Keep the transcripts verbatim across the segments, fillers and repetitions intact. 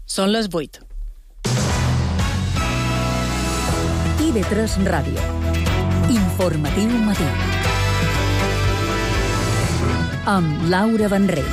Són les vuit. I ve tres Ràdio. Informatiu matí. Amb Laura Benrell.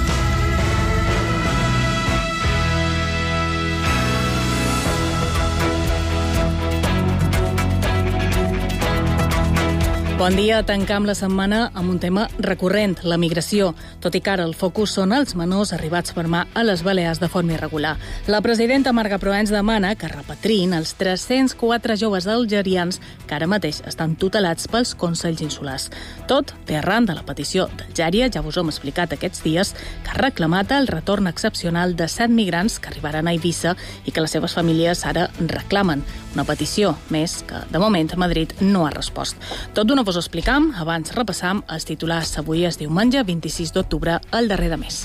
Bon dia, tancam la setmana amb un tema recurrent, la migració, tot i que ara el focus són els menors arribats per mà a les Balears de forma irregular. La presidenta Marga Proens demana que repatriïn els tres-cents quatre joves algerians que ara mateix estan tutelats pels consells insulars. Tot té arran de la petició d'Algèria, ja us ho hem explicat aquests dies, que ha reclamat el retorn excepcional de set migrants que arribaran a Eivissa i que les seves famílies ara reclamen. Una petició més que, de moment, Madrid no ha respost. Tot d'una us ho explicam, abans repassam els titulars. Avui és diumenge, vint-i-sis d'octubre, el darrer de mes.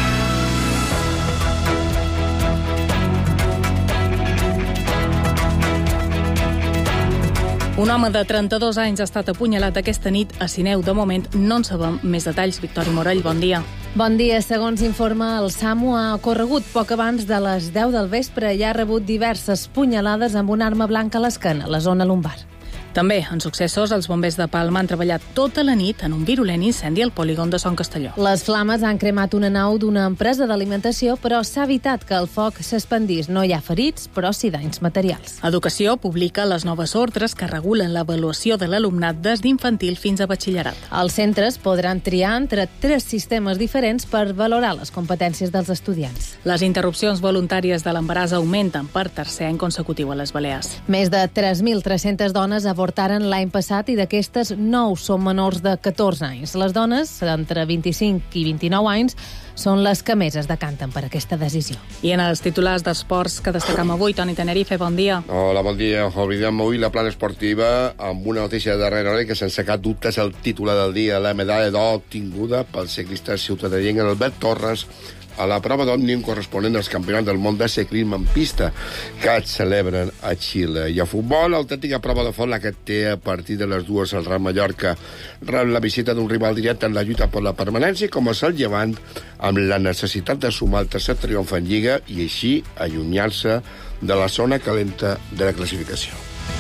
Un home de trenta-dos anys ha estat apunyalat aquesta nit a Sineu. De moment no en sabem més detalls. Victòria Morell, bon dia. Bon dia. Segons informa el SAMU, ha corregut poc abans de les deu del vespre i ha rebut diverses punyalades amb una arma blanca a l'esquena, a la zona lumbar. També, en successos, els bombers de Palma han treballat tota la nit en un virulent incendi al polígon de Son Castelló. Les flames han cremat una nau d'una empresa d'alimentació, però s'ha evitat que el foc s'expandís. No hi ha ferits, però sí danys materials. Educació publica les noves ordres que regulen l'avaluació de l'alumnat des d'infantil fins a batxillerat. Els centres podran triar entre tres sistemes diferents per valorar les competències dels estudiants. Les interrupcions voluntàries de l'embaràs augmenten per tercer any consecutiu a les Balears. Més de tres mil tres-centes dones avortaren l'any passat i d'aquestes nou són menors de catorze anys. Les dones d'entre vint-i-cinc i vint-i-nou anys són les que més es decanten per aquesta decisió. I en els titulars d'esports que destacam avui, Toni Tenerife, bon dia. Hola, bon dia. Oblidem avui la plana esportiva amb una notícia de darrera hora que sense cap dubte és el titular del dia, la medalla d'or obtinguda pel ciclista ciutadanienc Albert Torres a la prova d'òmnium corresponent als campionats del món de ciclisme en pista que es celebren a Xile. I a futbol, l'autèntica prova de fons la que té a partir de les dues el Real Mallorca rep la visita d'un rival directe en la lluita per la permanència, com és el Llevant, amb la necessitat de sumar el tercer triomf en Lliga i així allunyar-se de la zona calenta de la classificació.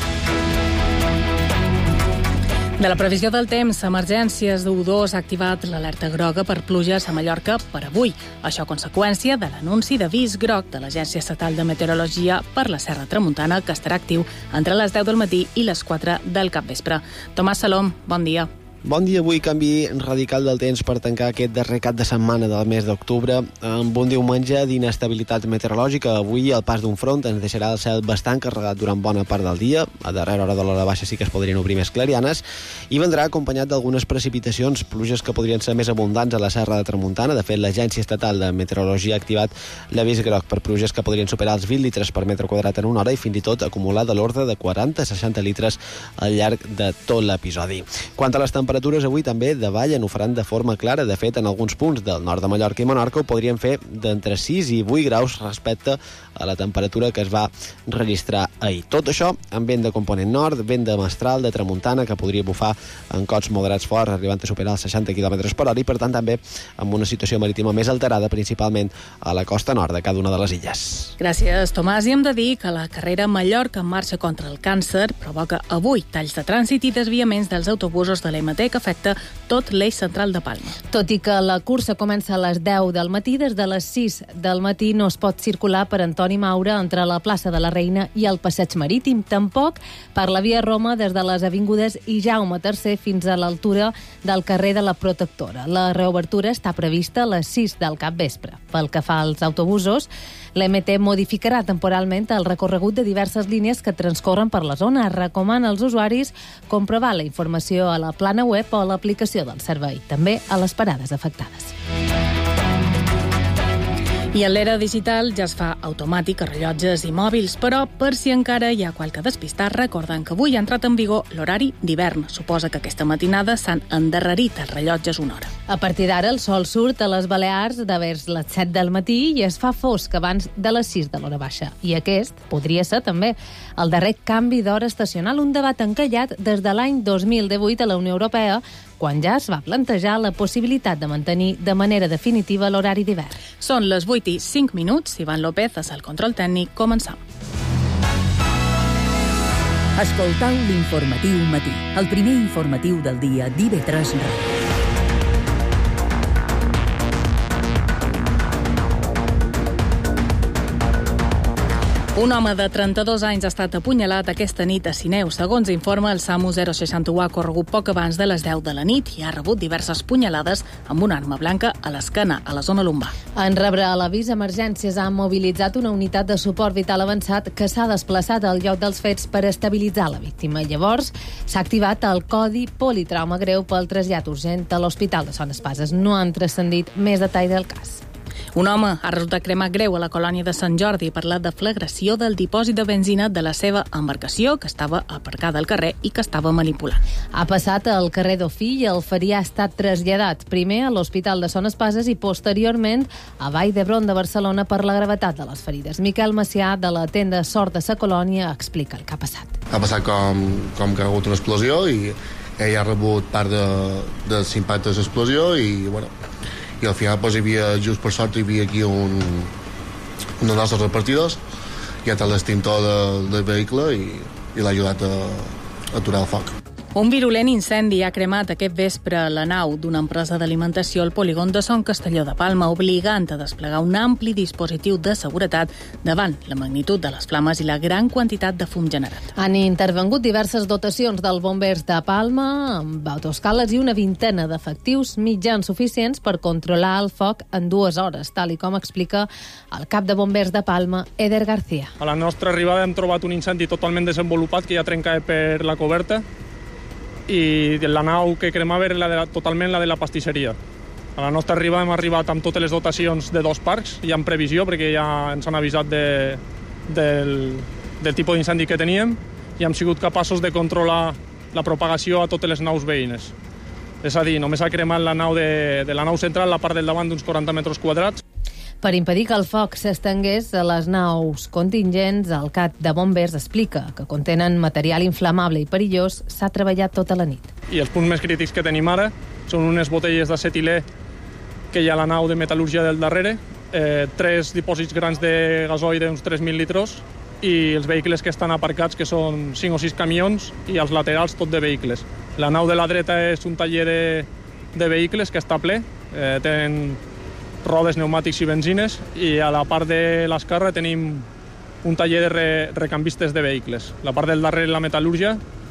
De la previsió del temps, Emergències U dos ha activat l'alerta groga per pluges a Mallorca per avui. Això a conseqüència de l'anunci d'avís groc de l'Agència Estatal de Meteorologia per la Serra Tramuntana, que estarà actiu entre les deu del matí i les quatre del capvespre. Tomàs Salom, bon dia. Bon dia. Avui canvi radical del temps per tancar aquest darrer cap de setmana del mes d'octubre amb un diumenge d'inestabilitat meteorològica. Avui el pas d'un front ens deixarà el cel bastant carregat durant bona part del dia. A darrera hora de l'hora baixa sí que es podrien obrir més clarianes i vendrà acompanyat d'algunes precipitacions, pluges que podrien ser més abundants a la Serra de Tramuntana. De fet, l'Agència Estatal de Meteorologia ha activat l'avís groc per pluges que podrien superar els vint litres per metre quadrat en una hora i fins i tot acumular de l'ordre de quaranta a seixanta litres al llarg de tot l'episodi. Quant a les temperatures, temperatures avui també davallen, ho faran de forma clara. De fet, en alguns punts del nord de Mallorca i Menorca ho podrien fer d'entre sis i vuit graus respecte a la temperatura que es va registrar ahir. Tot això amb vent de component nord, vent de mestral, de tramuntana, que podria bufar en cots moderats forts, arribant a superar els seixanta quilòmetres per hora i, per tant, també amb una situació marítima més alterada, principalment a la costa nord de cada una de les illes. Gràcies, Tomàs. I hem de dir que la carrera Mallorca en marxa contra el càncer provoca avui talls de trànsit i desviaments dels autobusos de l'M T que afecta tot l'eix central de Palma. Tot i que la cursa comença a les deu del matí, des de les sis del matí no es pot circular per Antoni Maura entre la plaça de la Reina i el Passeig Marítim. Tampoc per la via Roma des de les avingudes i Jaume tercer fins a l'altura del carrer de la Protectora. La reobertura està prevista a les sis del capvespre. Pel que fa als autobusos, l'M T modificarà temporalment el recorregut de diverses línies que transcorren per la zona. Recomana als usuaris comprovar la informació a la plana web o a l'aplicació del servei, també a les parades afectades. I en l'era digital ja es fa automàtic a rellotges i mòbils, però per si encara hi ha qualque despistat, recorden que avui ha entrat en vigor l'horari d'hivern. Suposa que aquesta matinada s'han endarrerit els rellotges una hora. A partir d'ara el sol surt a les Balears de vers les set del matí i es fa fosc abans de les sis de l'hora baixa. I aquest podria ser també el darrer canvi d'hora estacional, un debat encallat des de l'any dos mil divuit a la Unió Europea, quan ja es va plantejar la possibilitat de mantenir de manera definitiva l'horari d'hivern. Són les vuit i cinc minuts. Ivan López és el control tècnic. Començam. Escoltau l'informatiu matí, el primer informatiu del dia d'I V tres Ràdio. Un home de trenta-dos anys ha estat apunyalat aquesta nit a Sineu. Segons informa, el SAMU zero seixanta u ha corregut poc abans de les deu de la nit i ha rebut diverses punyalades amb una arma blanca a l'esquena, a la zona lumbar. En rebre l'avís, Emergències ha mobilitzat una unitat de suport vital avançat que s'ha desplaçat al lloc dels fets per estabilitzar la víctima. Llavors, s'ha activat el codi politrauma greu pel trasllat urgent a l'Hospital de Son Espases. No han transcendit més detalls del cas. Un home ha resultat cremat greu a la colònia de Sant Jordi i ha parlat de flagració del dipòsit de benzina de la seva embarcació, que estava aparcada al carrer i que estava manipulant. Ha passat al carrer d'Ofí i el ferí ha estat traslladat primer a l'Hospital de Son Espases i posteriorment a Vall d'Hebron de Barcelona per la gravetat de les ferides. Miquel Macià, de la tenda Sort de sa colònia, explica el que ha passat. Ha passat com, com que ha hagut una explosió i ell ha rebut part de, dels impactes de l'explosió i, bueno, i al final doncs, hi havia, just per sort hi havia aquí un, un dels nostres repartidors i ha tret l'extintor del, del vehicle i, i l'ha ajudat a, a aturar el foc. Un virulent incendi ha cremat aquest vespre la nau d'una empresa d'alimentació al polígon de Son Castelló de Palma, obligant a desplegar un ampli dispositiu de seguretat davant la magnitud de les flames i la gran quantitat de fum generat. Han intervengut diverses dotacions del Bombers de Palma amb autoescales i una vintena d'efectius, mitjans suficients per controlar el foc en dues hores, tal i com explica el cap de Bombers de Palma, Eder García. A la nostra arribada hem trobat un incendi totalment desenvolupat que ja trencava per la coberta i la nau que cremava era la de la, totalment la de la pastisseria. A la nostra arribada hem arribat amb totes les dotacions de dos parcs, ja en previsió, perquè ja ens han avisat de, del, del tipus d'incendi que teníem i hem sigut capaços de controlar la propagació a totes les naus veïnes. És a dir, només ha cremat la nau de, de la nau central, la part del davant d'uns quaranta metres quadrats. Per impedir que el foc s'estengués a les naus contingents, el cap de Bombers explica que contenen material inflamable i perillós, s'ha treballat tota la nit. I els punts més crítics que tenim ara són unes botelles d'acetilè que hi ha a la nau de metal·lúrgia del darrere, eh, tres dipòsits grans de gasoil d'uns tres mil litros i els vehicles que estan aparcats, que són cinc o sis camions, i als laterals tot de vehicles. La nau de la dreta és un taller de, de vehicles que està ple, eh, tenen rodes, pneumàtics i benzines, i a la part de l'esquerra tenim un taller de re, recanvistes de vehicles. La part del darrere, la metal·lúrgia,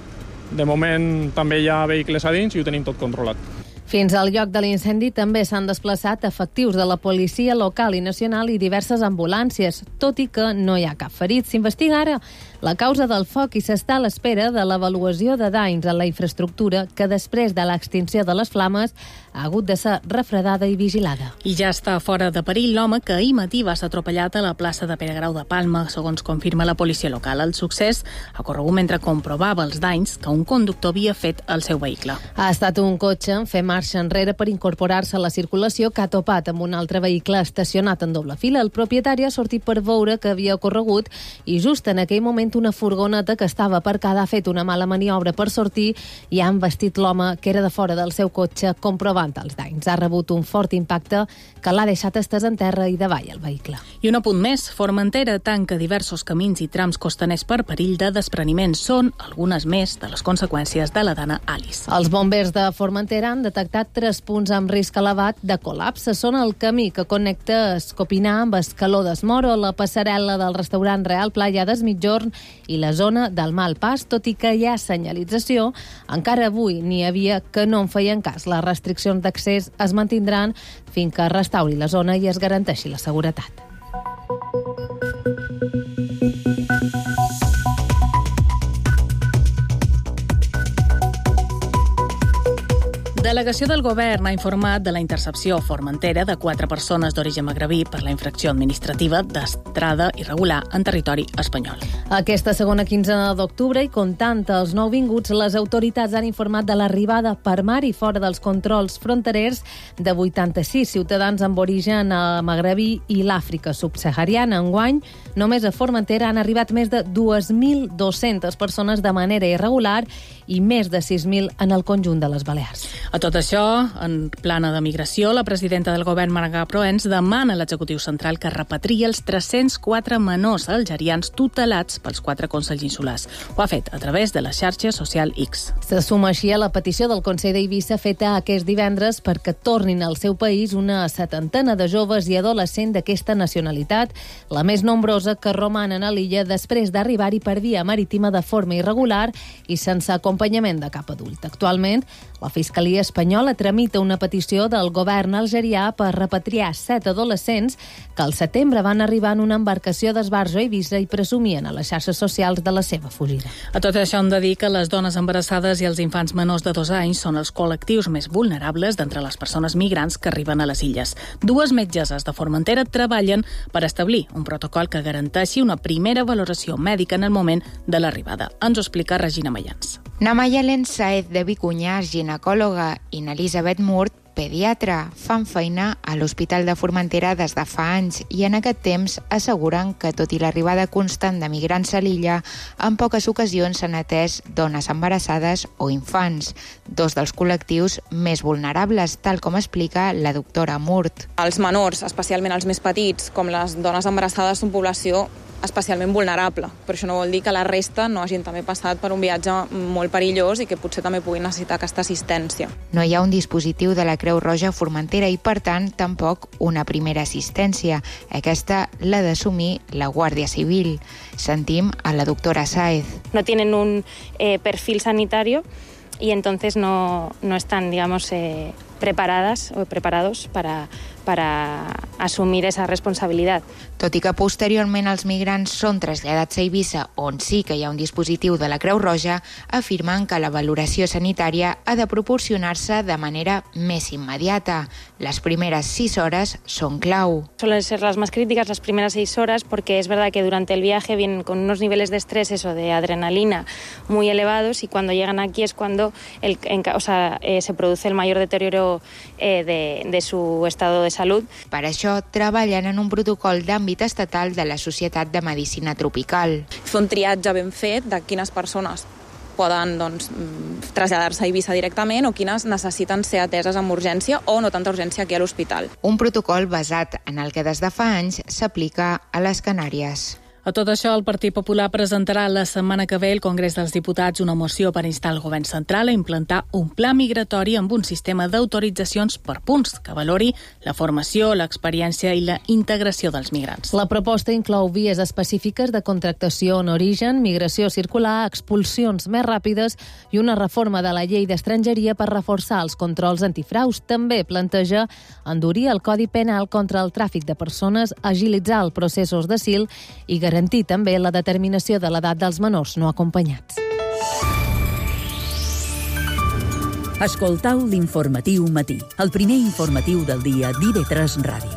de moment també hi ha vehicles a dins i ho tenim tot controlat. Fins al lloc de l'incendi també s'han desplaçat efectius de la policia local i nacional i diverses ambulàncies, tot i que no hi ha cap ferit. S'investiga ara la causa del foc i s'està a l'espera de l'avaluació de danys a la infraestructura que després de l'extinció de les flames ha hagut de ser refredada i vigilada. I ja està fora de perill l'home que ahir matí va ser atropellat a la plaça de Pere Grau de Palma, segons confirma la policia local. El succés ha corregut mentre comprovava els danys que un conductor havia fet al seu vehicle. Ha estat un cotxe en fer marxa enrere per incorporar-se a la circulació que ha topat amb un altre vehicle estacionat en doble fila. El propietari ha sortit per veure que havia ocorregut i just en aquell moment una furgoneta que estava aparcada ha fet una mala maniobra per sortir i ha embestit l'home que era de fora del seu cotxe comprovant els danys. Ha rebut un fort impacte que l'ha deixat estès en terra i davall el vehicle. I un apunt més, Formentera tanca diversos camins i trams costaners per perill de despreniment. Són algunes més de les conseqüències de la dana Alice. Els bombers de Formentera han detectat tres punts amb risc elevat de col·lapse. Són el camí que connecta Escopinar amb Escaló d'Esmoro, la passarel·la del restaurant Real Playa des Mitjorn i la zona del Malpàs. Tot i que hi ha senyalització, encara avui n'hi havia que no en feien cas. Les restriccions d'accés es mantindran fins que es restauri la zona i es garanteixi la seguretat. Delegació del Govern ha informat de la intercepció a Formentera de quatre persones d'origen magrebí per la infracció administrativa d'estrada irregular en territori espanyol. Aquesta segona quinzena d'octubre i comptant els nouvinguts, les autoritats han informat de l'arribada per mar i fora dels controls fronterers de vuitanta-sis ciutadans amb origen magrebí i l'Àfrica subsahariana. Enguany, només a Formentera han arribat més de dos mil dues-centes persones de manera irregular i més de sis mil en el conjunt de les Balears. A tot tot això, en plana de migració, la presidenta del govern, Marga Proens, demana a l'executiu central que repatriï els tres-cents quatre menors algerians tutelats pels quatre consells insulars. Ho ha fet a través de la xarxa social X. Se suma així a la petició del Consell d'Eivissa feta aquest divendres perquè tornin al seu país una setantena de joves i adolescents d'aquesta nacionalitat, la més nombrosa que romanen a l'illa després d'arribar-hi per via marítima de forma irregular i sense acompanyament de cap adult. Actualment, la Fiscalia espanyola tramita una petició del govern algerià per repatriar set adolescents que al setembre van arribar en una embarcació d'esbarjo a Eivissa i presumien a les xarxes socials de la seva fugida. A tot això hem de dir que les dones embarassades i els infants menors de dos anys són els col·lectius més vulnerables d'entre les persones migrants que arriben a les illes. Dues metgesses de Formentera treballen per establir un protocol que garanteixi una primera valoració mèdica en el moment de l'arribada. Ens ho explica Regina Mayans. Namayalen Saez de Vicuña, ginecòloga, i n'Elisabet Murt, pediatra, fan feina a l'Hospital de Formentera des de fa anys i en aquest temps asseguren que, tot i l'arribada constant de migrants a l'illa, en poques ocasions s'han atès dones embarassades o infants, dos dels col·lectius més vulnerables, tal com explica la doctora Murt. Els menors, especialment els més petits, com les dones embarassades, són població especialment vulnerable, però això no vol dir que la resta no hagin també passat per un viatge molt perillós i que potser també puguin necessitar aquesta assistència. No hi ha un dispositiu de la Creu Roja a Formentera i, per tant, tampoc una primera assistència. Aquesta l'ha d'assumir la Guàrdia Civil. Sentim a la doctora Sáez. No tienen un eh, perfil sanitario y entonces no, no están, digamos, eh, preparadas o preparados para, para asumir esa responsabilidad. Tot i que posteriorment els migrants són traslladats a Eivissa, on sí que hi ha un dispositiu de la Creu Roja, afirmen que la valoració sanitària ha de proporcionar-se de manera més immediata. Les primeres sis hores són clau. Suelen ser las más críticas las primeras seis horas porque es verdad que durante el viaje vienen con unos niveles de estrés, eso, de adrenalina muy elevados y cuando llegan aquí es cuando el, en, o sea, eh, se produce el mayor deterioro eh, de, de su estado de salud. Per això treballen en un protocol d'àmbit estatal de la Societat de Medicina Tropical. Fer un triatge ben fet de quines persones poden doncs, traslladar-se a Eivissa directament o quines necessiten ser ateses amb urgència o no tanta urgència aquí a l'hospital. Un protocol basat en el que des de fa anys s'aplica a les Canàries. A tot això, el Partit Popular presentarà la setmana que ve al Congrés dels Diputats una moció per instar el govern central a implantar un pla migratori amb un sistema d'autoritzacions per punts que valori la formació, l'experiència i la integració dels migrants. La proposta inclou vies específiques de contractació en origen, migració circular, expulsions més ràpides i una reforma de la llei d'estrangeria per reforçar els controls antifraus. També planteja endurir el Codi Penal contra el tràfic de persones, agilitzar els processos d'asil i garantir garantir també la determinació de l'edat dels menors no acompanyats. Escoltau l'informatiu matí, el primer informatiu del dia d'I V tres Ràdio.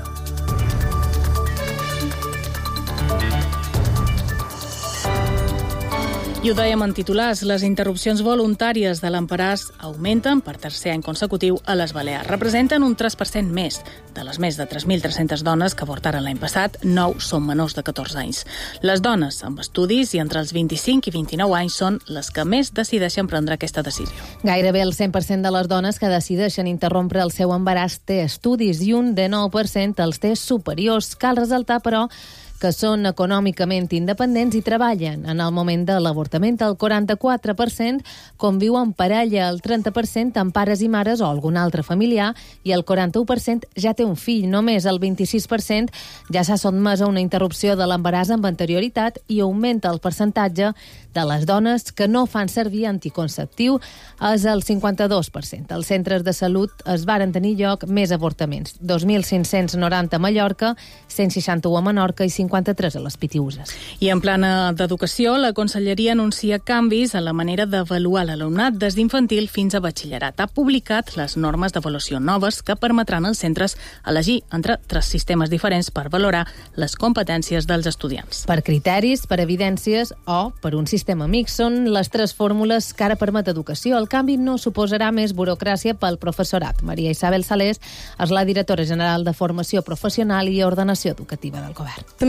I ho dèiem en titulars, les interrupcions voluntàries de l'embaràs augmenten per tercer any consecutiu a les Balears. Representen un tres per cent més. De les més de tres mil tres-centes dones que avortaren l'any passat, nou són menors de catorze anys. Les dones amb estudis i entre els vint-i-cinc i vint-i-nou anys són les que més decideixen prendre aquesta decisió. Gairebé el cent per cent de les dones que decideixen interrompre el seu embaràs té estudis i un de nou per cent els té superiors. Cal resaltar, però, que són econòmicament independents i treballen. En el moment de l'avortament, el quaranta-quatre per cent conviu en parella, el trenta per cent amb pares i mares o algun altre familiar i el quaranta-u per cent ja té un fill. Només el vint-i-sis per cent ja s'ha sotmès a una interrupció de l'embaràs amb anterioritat i augmenta el percentatge de les dones que no fan servir anticonceptiu és el cinquanta-dos per cent. Als centres de salut es varen tenir lloc més avortaments. dos mil cinc-cents noranta a Mallorca, cent seixanta-u a Menorca i cinquanta-tres a les Pitiüses. I en plana d'educació, la Conselleria anuncia canvis en la manera d'avaluar l'alumnat des d'infantil fins a batxillerat. Ha publicat les normes d'avaluació noves que permetran als centres elegir entre tres sistemes diferents per valorar les competències dels estudiants. Per criteris, per evidències o per un sistema mixt. Són les tres fórmules que ara permet educació. El canvi no suposarà més burocràcia pel professorat. Maria Isabel Salés és la directora general de Formació Professional i Ordenació Educativa del Govern. També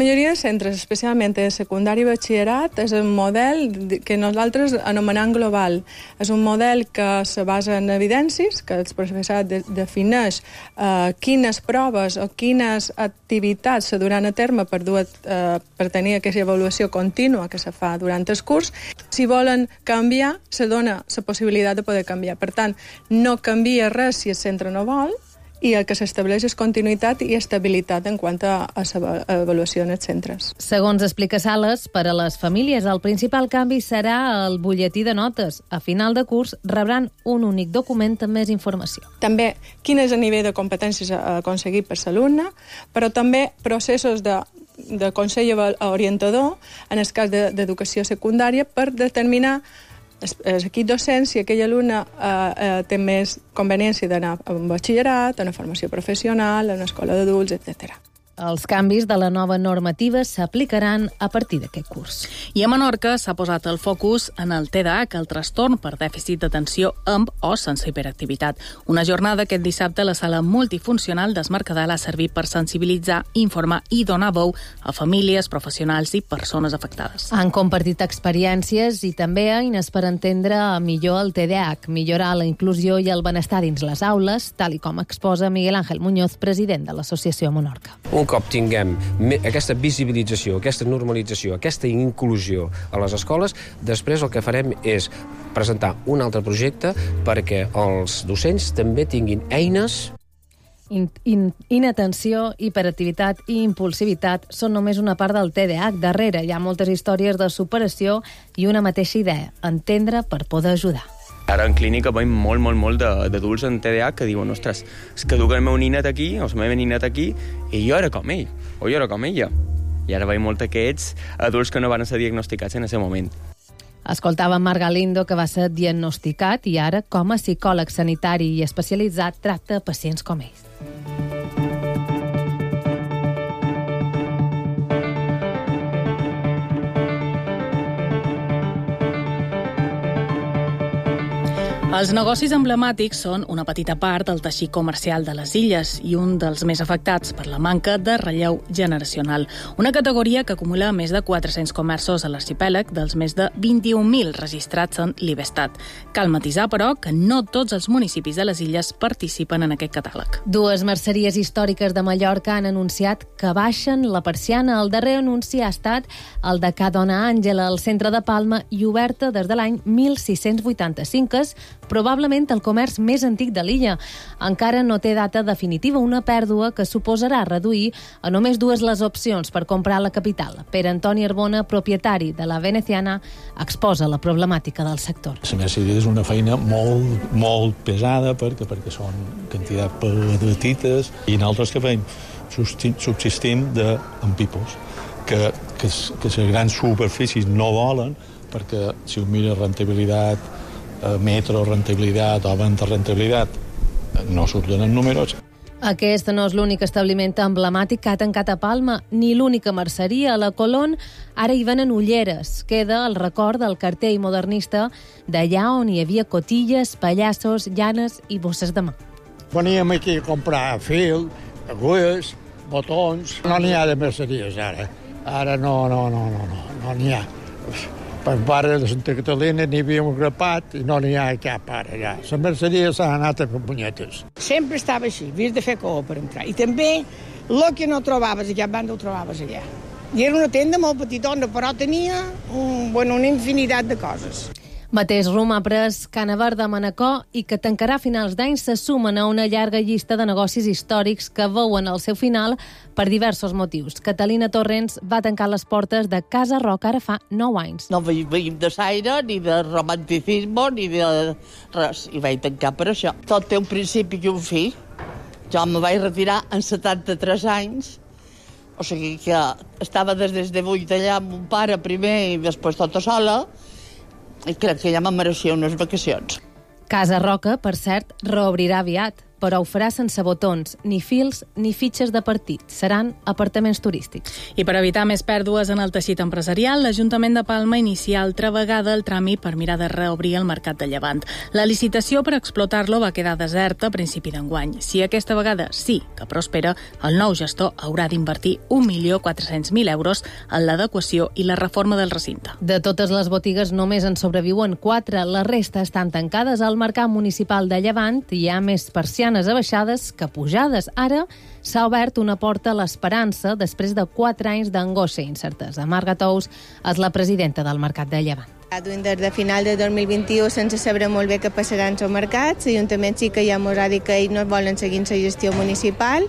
majoria de centres, especialment de secundari i batxillerat, és un model que nosaltres anomenem global. És un model que se basa en evidències, que el professorat de, defineix eh, quines proves o quines activitats se duran a terme per, dur, eh, per tenir aquesta avaluació contínua que se fa durant el curs. Si volen canviar, se dona la possibilitat de poder canviar. Per tant, no canvia res si el centre no vol, i el que s'estableix és continuïtat i estabilitat en quant a, a l'avaluació en els centres. Segons explica Sales, per a les famílies el principal canvi serà el butlletí de notes. A final de curs rebran un únic document amb més informació. També quin és el nivell de competències aconseguit per l'alumne, però també processos de de consell orientador, en el cas d'educació secundària, per determinar l'equip docent si aquell alumne eh, eh, té més conveniència d'anar a un batxillerat, a una formació professional, a una escola d'adults, etcètera. Els canvis de la nova normativa s'aplicaran a partir d'aquest curs. I a Menorca s'ha posat el focus en el T D A H, el trastorn per dèficit d'atenció amb o sense hiperactivitat. Una jornada aquest dissabte a la sala multifuncional d'Es Mercadal ha servit per sensibilitzar, informar i donar veu a famílies, professionals i persones afectades. Han compartit experiències i també eines per entendre millor el T D A H, millorar la inclusió i el benestar dins les aules, tal i com exposa Miguel Ángel Muñoz, president de l'Associació Menorca. Un cop tinguem aquesta visibilització, aquesta normalització, aquesta inclusió a les escoles, després el que farem és presentar un altre projecte perquè els docents també tinguin eines. In, in, inatenció, hiperactivitat i impulsivitat són només una part del T D A H. Darrere hi ha moltes històries de superació i una mateixa idea, entendre per poder ajudar. Ara en clínica veiem molt, molt, molt d'adults en T D A H que diuen, ostres, és que duc el meu ninet aquí, o la meva ninet aquí, i jo era com ell, o jo era com ella. I ara veiem molt aquests adults que no van ser diagnosticats en aquest moment. Escoltava Marc Galindo, que va ser diagnosticat i ara, com a psicòleg sanitari i especialitzat, tracta pacients com ells. Els negocis emblemàtics són una petita part del teixit comercial de les illes i un dels més afectats per la manca de relleu generacional. Una categoria que acumula més de quatre-cents comerços a l'arxipèlag dels més de vint-i-un mil registrats en l'Ibestat. Cal matisar, però, que no tots els municipis de les illes participen en aquest catàleg. Dues merceries històriques de Mallorca han anunciat que baixen la persiana. El darrer anunci ha estat el de Ca Dona Àngela, al centre de Palma, i oberta des de l'any mil sis-cents vuitanta-cinc, és probablement el comerç més antic de l'illa. Encara no té data definitiva, una pèrdua que suposarà reduir a només dues les opcions per comprar a la capital. Pere Antoni Arbona, propietari de la Veneciana, exposa la problemàtica del sector. La merceria és una feina molt, molt pesada perquè, perquè són quantitat petites i nosaltres que fem subsistim de, amb pipos que, que, que les grans superfícies no volen perquè si ho mira rentabilitat, metro, rentabilitat o venda rentabilitat, no surten en números. Aquest no és l'únic establiment emblemàtic que ha tancat a Palma, ni l'única merceria. A la Colón ara hi venen ulleres. Queda el record del cartell modernista d'allà on hi havia cotilles, pallassos, llanes i bosses de mà. Veníem aquí a comprar fil, agulles, botons. No n'hi ha de merceries ara. Ara no, no, no, no, no, no n'hi ha. Per barri de Santa Catalina n'hi havia un grapat i no n'hi ha cap ara allà. La merceria s'ha anat a fer punyetes. Sempre estava així, havies de fer cua per entrar. I també el que no trobaves allà, banda ho trobaves allà. I era una tenda molt petitona, però tenia un, bueno, una infinitat de coses. Mateix Rum ha pres Cana Verda a Manacor i que tancarà a finals d'any se sumen a una llarga llista de negocis històrics que veuen el seu final per diversos motius. Catalina Torrents va tancar les portes de Casa Roca ara fa nou anys. No veiem de saire, ni de romanticisme, ni de res. I vaig tancar per això. Tot té un principi i un fi. Jo me vaig retirar en setanta-tres anys, o sigui que estava des de vuit allà amb un pare primer i després tota sola, i crec que ja me mereixia unes vacacions. Casa Roca, per cert, reobrirà aviat. però ho farà sense botons, ni fils ni fitxes de partit. Seran apartaments turístics. I per evitar més pèrdues en el teixit empresarial, l'Ajuntament de Palma inicia altra vegada el tràmit per mirar de reobrir el mercat de Llevant. La licitació per explotar-lo va quedar deserta a principi d'enguany. Si aquesta vegada sí que prospera, el nou gestor haurà d'invertir un milió quatre-cents mil euros en l'adequació i la reforma del recinte. De totes les botigues només en sobreviuen quatre, la resta estan tancades al mercat municipal de Llevant. Hi ha més persianes abaixades que pujades. Ara s'ha obert una porta a l'esperança després de quatre anys d'angoixa i incertesa. Marga Tous és la presidenta del Mercat de Llevant. Duim des de final de dos mil vint-i-u sense saber molt bé què passarà en el mercat. L'Ajuntament sí que ja ens ha dit que ells no volen seguir la gestió municipal.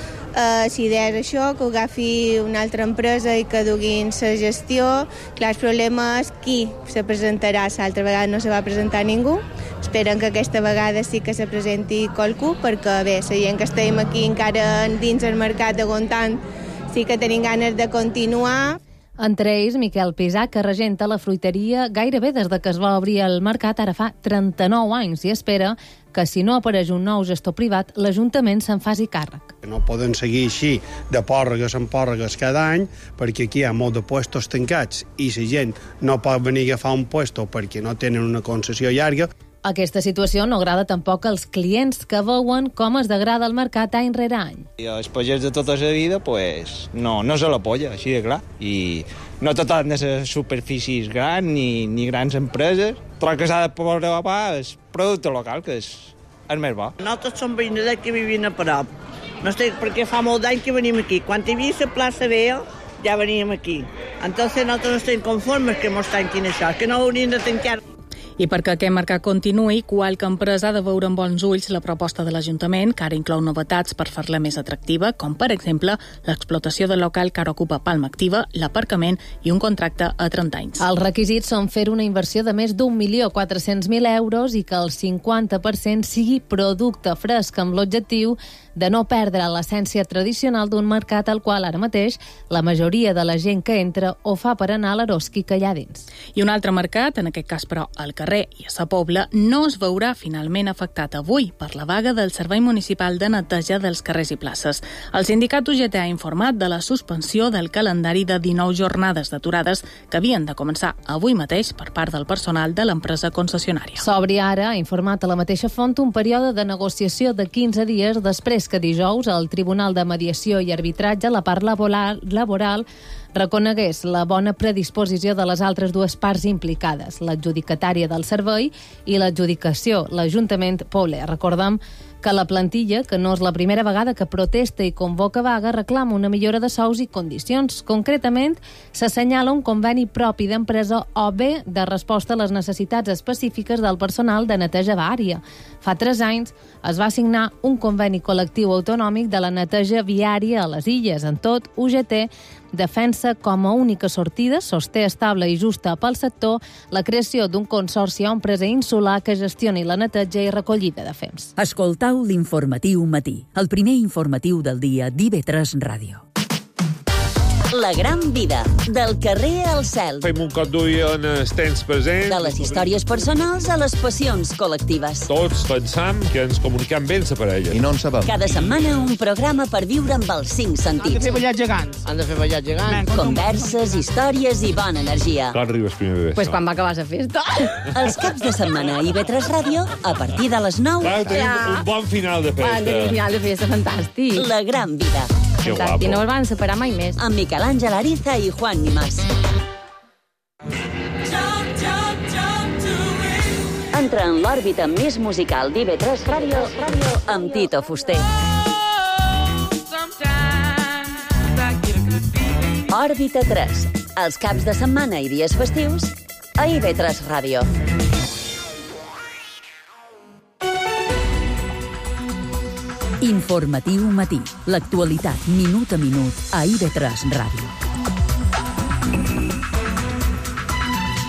Uh, si idea és això, que ho agafi una altra empresa i que duguin la gestió. Clar, el problema és qui se presentarà. L'altra vegada no se va presentar ningú. Esperen que aquesta vegada sí que se presenti qualcú, perquè bé, la gent que estem aquí encara dins el mercat aguantant sí que tenim ganes de continuar. Entre ells, Miquel Pisà, que regenta la fruiteria gairebé des de que es va obrir el mercat, ara fa trenta-nou anys, i espera que si no apareix un nou gestor privat, l'Ajuntament se'n faci càrrec. No poden seguir així de pòrregues en pòrregues cada any, perquè aquí hi ha molt de puestos tancats i la gent no pot venir a agafar un puesto perquè no tenen una concessió llarga. Aquesta situació no agrada tampoc als clients, que veuen com es degrada el mercat any rere any. I els pagès de tota la vida pues, no, no se la polla, així de clar. I no tot han de ser superfícies grans ni, ni grans empreses. Però que s'ha de provar és producte local, que és el més bo. Nosaltres som veïnades que vivim a prop. No sé, perquè fa molt d'any que venim aquí. Quan hi havia la plaça Vea, ja veníem aquí. Entonces nosaltres no estem conformes que mos tanquin això, que no ho haurien de tancar. I perquè aquest mercat continuï, qualque empresa ha de veure amb bons ulls la proposta de l'Ajuntament, que ara inclou novetats per fer-la més atractiva, com per exemple l'explotació del local que ara ocupa Palma Activa, l'aparcament i un contracte a trenta anys. Els requisits són fer una inversió de més d'un milió quatre-cents mil euros i que el cinquanta per cent sigui producte fresc, amb l'objectiu de no perdre l'essència tradicional d'un mercat al qual ara mateix la majoria de la gent que entra ho fa per anar a l'Eroski que hi ha dins. I un altre mercat, en aquest cas però al carrer i a Sa Pobla, no es veurà finalment afectat avui per la vaga del Servei Municipal de Neteja dels carrers i places. El sindicat U G T ha informat de la suspensió del calendari de dinou jornades d'aturades que havien de començar avui mateix per part del personal de l'empresa concessionària. S'obri ara, ha informat a la mateixa font, un període de negociació de quinze dies després que dijous el Tribunal de Mediació i Arbitratge, la part laboral, laboral reconegués la bona predisposició de les altres dues parts implicades, l'adjudicatària del servei i l'adjudicació, l'Ajuntament Pobler. Recordem que la plantilla, que no és la primera vegada que protesta i convoca vaga, reclama una millora de sous i condicions. Concretament, s'assenyala un conveni propi d'empresa o bé de resposta a les necessitats específiques del personal de neteja viària. Fa tres anys es va signar un conveni col·lectiu autonòmic de la neteja viària a les illes. En tot, U G T defensa com a única sortida, sosté estable i justa pel sector, la creació d'un consorci o empresa insular que gestioni la neteja i recollida de fems. Escoltau l'informatiu matí, el primer informatiu del dia d'I V tres Ràdio. La gran vida, del carrer al cel. Fem un cop d'ull en els temps presents. De les històries personals a les passions col·lectives. Tots pensam que ens comunicam bé en la parella. I no en sabem. Cada setmana un programa per viure amb els cinc sentits. Han de fer ballar gegants. Han de fer ballar gegants. Converses, històries i bona energia. Quan arribes primer de Pues quan va acabar la festa. Els caps de setmana a I V tres Ràdio, a partir de les nou. Clar, tenim ja. un bon final de festa. Un final de festa fantàstic. La gran vida. Que fantàstic. No els van separar mai més. Amb Miquel Àngel Ariza i Juan Nimás. Entra en l'òrbita més musical d'I V tres Ràdio amb Tito Fuster. Òrbita tres. Els caps de setmana i dies festius a I V tres Ràdio. Informatiu matí. L'actualitat minut a minut a I V tres Ràdio.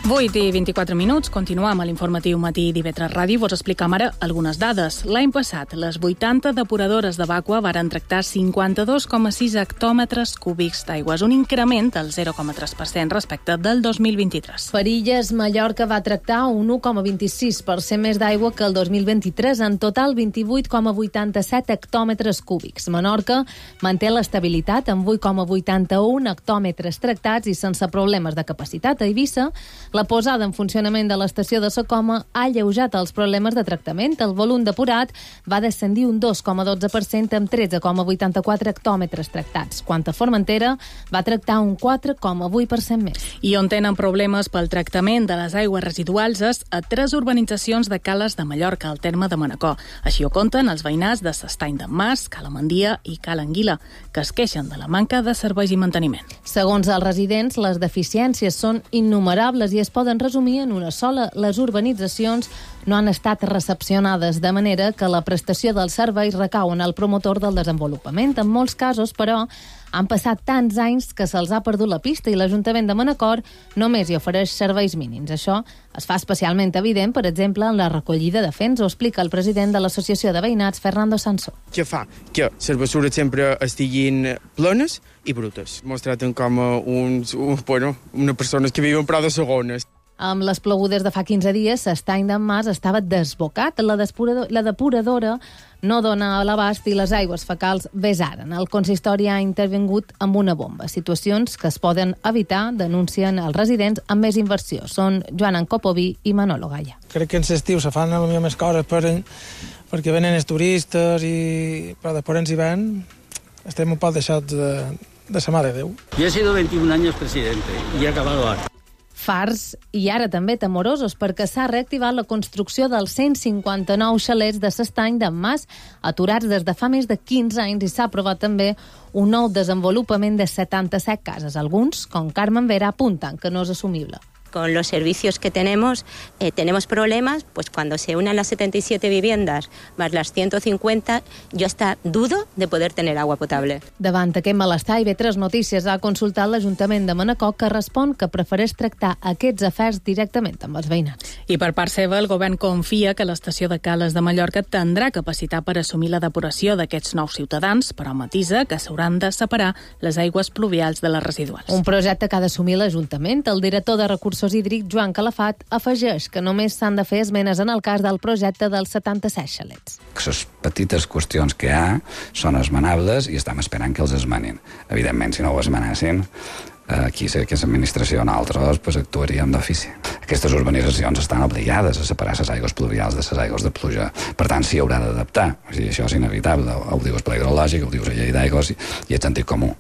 vuit i vint-i-quatre minuts, continuem a l'informatiu matí d'I V tres Ràdio. Vos explicam ara algunes dades. L'any passat, les vuitanta depuradores de Vàcua varen tractar cinquanta-dos coma sis hectòmetres cúbics d'aigua. És un increment del zero coma tres per cent respecte del dos mil vint-i-tres. Perilles, Mallorca va tractar un u coma vint-i-sis per cent més d'aigua que el dos mil vint-i-tres, en total vint-i-vuit coma vuitanta-set hectòmetres cúbics. Menorca manté l'estabilitat amb vuit coma vuitanta-un hectòmetres tractats i sense problemes de capacitat. A Eivissa, la posada en funcionament de l'estació de Socoma ha alleujat els problemes de tractament. El volum depurat va descendir un dos coma dotze per cent amb tretze coma vuitanta-quatre hectòmetres tractats. Quant a Formentera, va tractar un quatre coma vuit per cent més. I on tenen problemes pel tractament de les aigües residuals és a tres urbanitzacions de Cales de Mallorca, al terme de Manacor. Així ho conten els veïnats de s'Estany d'en Mas, Cala Mandia i Cala Anguila, que es queixen de la manca de serveis i manteniment. Segons els residents, les deficiències són innumerables i es poden resumir en una sola. Les urbanitzacions no han estat recepcionades, de manera que la prestació dels serveis recau en el promotor del desenvolupament. En molts casos, però, han passat tants anys que se'ls ha perdut la pista i l'Ajuntament de Manacor només hi ofereix serveis mínims. Això es fa especialment evident, per exemple, en la recollida de fens. Ho explica el president de l'Associació de Veïnats, Fernando Sansó. Què fa? Que les bessures sempre estiguin plenes i brutes. Mostrat com uns, un, bueno, unes persones que viuen prou de segones. Amb les plogudes de fa quinze dies, s'Estany d'en Mas estava desbocat. La, la depuradora no dona a l'abast i les aigües fecals vessaren. El consistori ha intervingut amb una bomba. Situacions que es poden evitar, denuncien els residents amb més inversió. Són Joan Ancopoví i Manolo Galla. Crec que en l'estiu se fan potser més coses per, perquè venen els turistes, i, però després en hivern estem un poc deixats de, de sa mare de Déu. Yo he sido veintiún años presidente y he acabado ahora. Fars i ara també temorosos perquè s'ha reactivat la construcció dels cent cinquanta-nou xalets de s'Estany d'en Mas, aturats des de fa més de quinze anys, i s'ha aprovat també un nou desenvolupament de setanta-set cases. Alguns, com Carmen Vera, apunten que no és assumible. Con los servicios que tenemos, eh, tenemos problemas, pues cuando se unan las setenta y siete viviendas más las ciento cincuenta, yo hasta dudo de poder tener agua potable. Davant aquest malestar, I V tres Notícies ha consultat l'Ajuntament de Manacor, que respon que prefereix tractar aquests afers directament amb els veïnats. I per part seva, el govern confia que l'estació de Cales de Mallorca tindrà capacitat per assumir la depuració d'aquests nous ciutadans, però matisa que s'hauran de separar les aigües pluvials de les residuals. Un projecte que ha d'assumir l'Ajuntament. El director de Recursos Hídrics, Joan Calafat, afegeix que només s'han de fer esmenes en el cas del projecte dels setanta-set xalets. Les petites qüestions que hi ha són esmenables i estem esperant que els esmenin. Evidentment, si no ho esmenessin, aquí, si aquesta administració o nosaltres, pues, actuaríem d'ofici. Aquestes urbanitzacions estan obligades a separar les aigües pluvials de les aigües de pluja. Per tant, s'hi haurà d'adaptar. O sigui, això és inevitable. Ho diu el Pla Hidrològic, ho diu la llei d'aigües i, i el sentit comú.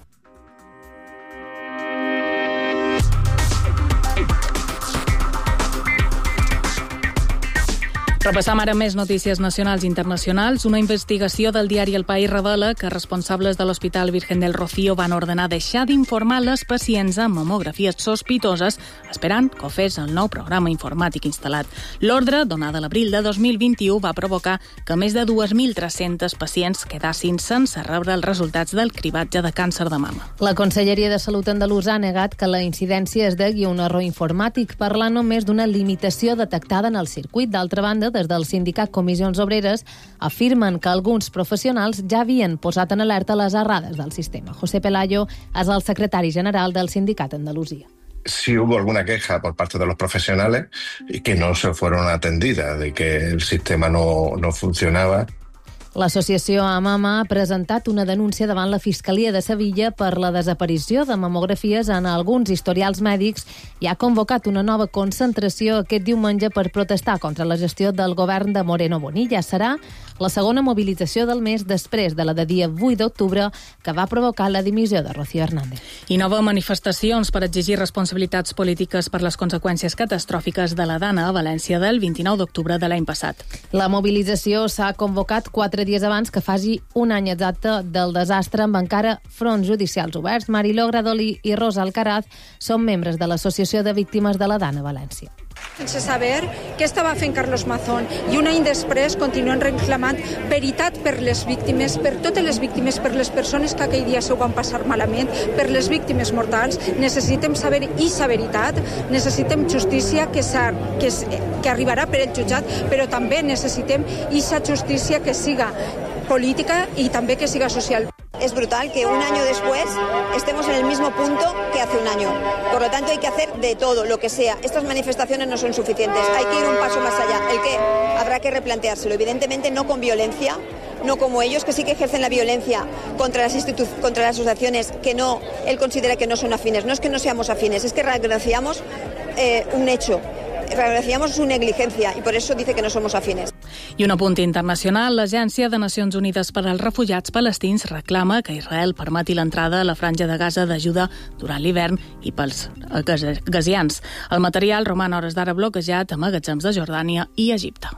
Repassam ara més notícies nacionals i internacionals. Una investigació del diari El País revela que responsables de l'Hospital Virgen del Rocío van ordenar deixar d'informar les pacients amb mamografies sospitoses, esperant que ho fes el nou programa informàtic instal·lat. L'ordre, donada a l'abril de dos mil vint-i-u, va provocar que més de dos mil tres-cents pacients quedassin sense rebre els resultats del cribatge de càncer de mama. La Conselleria de Salut andalusa ha negat que la incidència es degui a un error informàtic, parlant només d'una limitació detectada en el circuit. D'altra banda, des del sindicat Comissions Obreres afirmen que alguns professionals ja havien posat en alerta les errades del sistema. José Pelayo és el secretari general del sindicat Andalusia. Sí hubo alguna queja por parte de los profesionales que no se fueron atendidas, de que el sistema no, no funcionaba. L'associació AMAMA ha presentat una denúncia davant la Fiscalia de Sevilla per la desaparició de mamografies en alguns historials mèdics i ha convocat una nova concentració aquest diumenge per protestar contra la gestió del govern de Moreno Bonilla. Serà la segona mobilització del mes després de la de dia vuit d'octubre que va provocar la dimissió de Rocío Hernández. I nova manifestacions per exigir responsabilitats polítiques per les conseqüències catastròfiques de la Dana a València del vint-i-nou d'octubre de l'any passat. La mobilització s'ha convocat quatre dies abans que faci un any exacte del desastre, amb encara fronts judicials oberts. Mariló Gradoli i Rosa Alcaraz són membres de l'Associació de Víctimes de la Dana a València. sense saber què estava fent Carlos Mazón, i un any després continuen reclamant veritat per les víctimes, per totes les víctimes, per les persones que aquell dia s'ho van passar malament, per les víctimes mortals. Necessitem saber aquesta veritat, necessitem justícia que, que, que arribarà per el jutjat, però també necessitem aquesta justícia que siga política y también que siga social. Es brutal que un año después estemos en el mismo punto que hace un año. Por lo tanto, hay que hacer de todo, lo que sea. Estas manifestaciones no son suficientes. Hay que ir un paso más allá. El que habrá que replanteárselo. Evidentemente, no con violencia, no como ellos, que sí que ejercen la violencia contra las, institu- contra las asociaciones que no, él considera que no son afines. No es que no seamos afines, es que reconocíamos eh, un hecho. Reconocíamos su negligencia y por eso dice que no somos afines. I un apunt internacional, l'Agència de Nacions Unides per als Refugiats Palestins reclama que Israel permeti l'entrada a la franja de Gaza d'ajuda durant l'hivern i pels gazians. El material roman hores d'ara bloquejat a magatzems de Jordània i Egipte.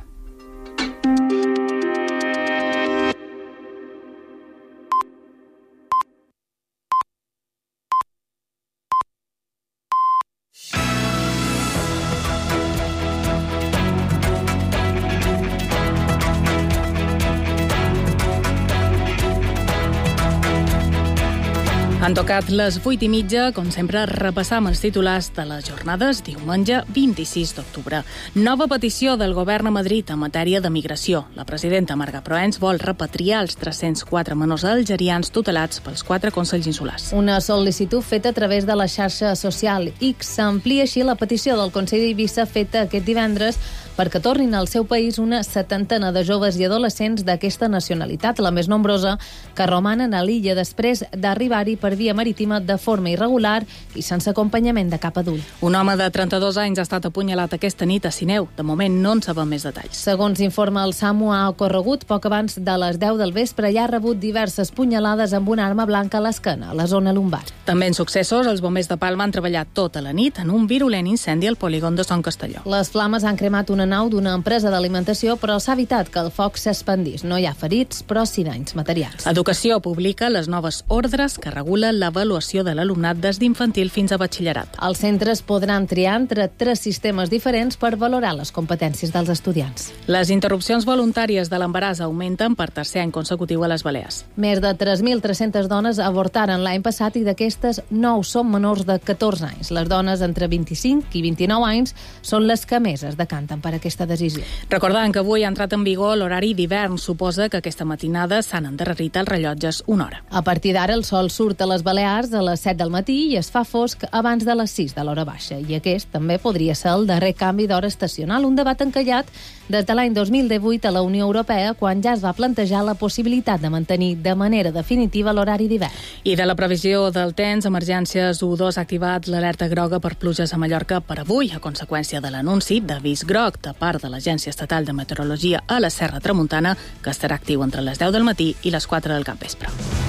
Han tocat les vuit i mitja, com sempre, repassam els titulars de les jornades diumenge vint-i-sis d'octubre. Nova petició del govern a Madrid en matèria de migració. La presidenta Marga Proens vol repatriar els tres-cents quatre menors algerians tutelats pels quatre consells insulars. Una sol·licitud feta a través de la xarxa social X s'amplia així la petició del Consell d'Eivissa feta aquest divendres perquè tornin al seu país una setantena de joves i adolescents d'aquesta nacionalitat, la més nombrosa, que romanen a l'illa després d'arribar-hi per via marítima de forma irregular i sense acompanyament de cap adult. Un home de trenta-dos anys ha estat apunyalat aquesta nit a Sineu. De moment no en sabem més detalls. Segons informa el SAMU, ha ocorregut poc abans de les deu del vespre i ha rebut diverses punyalades amb una arma blanca a l'esquena, a la zona lumbar. També en successos, els bombers de Palma han treballat tota la nit en un virulent incendi al polígon de Son Castelló. Les flames han cremat una nau d'una empresa d'alimentació, però s'ha evitat que el foc s'expandís. No hi ha ferits, però sí danys materials. Educació publica les noves ordres que regulen l'avaluació de l'alumnat des d'infantil fins a batxillerat. Els centres podran triar entre tres sistemes diferents per valorar les competències dels estudiants. Les interrupcions voluntàries de l'embaràs augmenten per tercer any consecutiu a les Balears. Més de tres mil tres-centes dones avortaren l'any passat i d'aquestes nou són menors de catorze anys. Les dones entre vint-i-cinc i vint-i-nou anys són les que més es decanten per aquesta decisió. Recordant que avui ha entrat en vigor l'horari d'hivern, suposa que aquesta matinada s'han endarrerit els rellotges una hora. A partir d'ara el sol surt a les Balears a les set del matí i es fa fosc abans de les sis de l'hora baixa. I aquest també podria ser el darrer canvi d'hora estacional, un debat encallat des de l'any dos mil divuit a la Unió Europea, quan ja es va plantejar la possibilitat de mantenir de manera definitiva l'horari d'hivern. I de la previsió del temps, Emergències u dos ha activat l'alerta groga per pluges a Mallorca per avui, a conseqüència de l'anunci d'avís groc de part de l'Agència Estatal de Meteorologia a la Serra Tramuntana, que estarà actiu entre les deu del matí i les quatre del capvespre.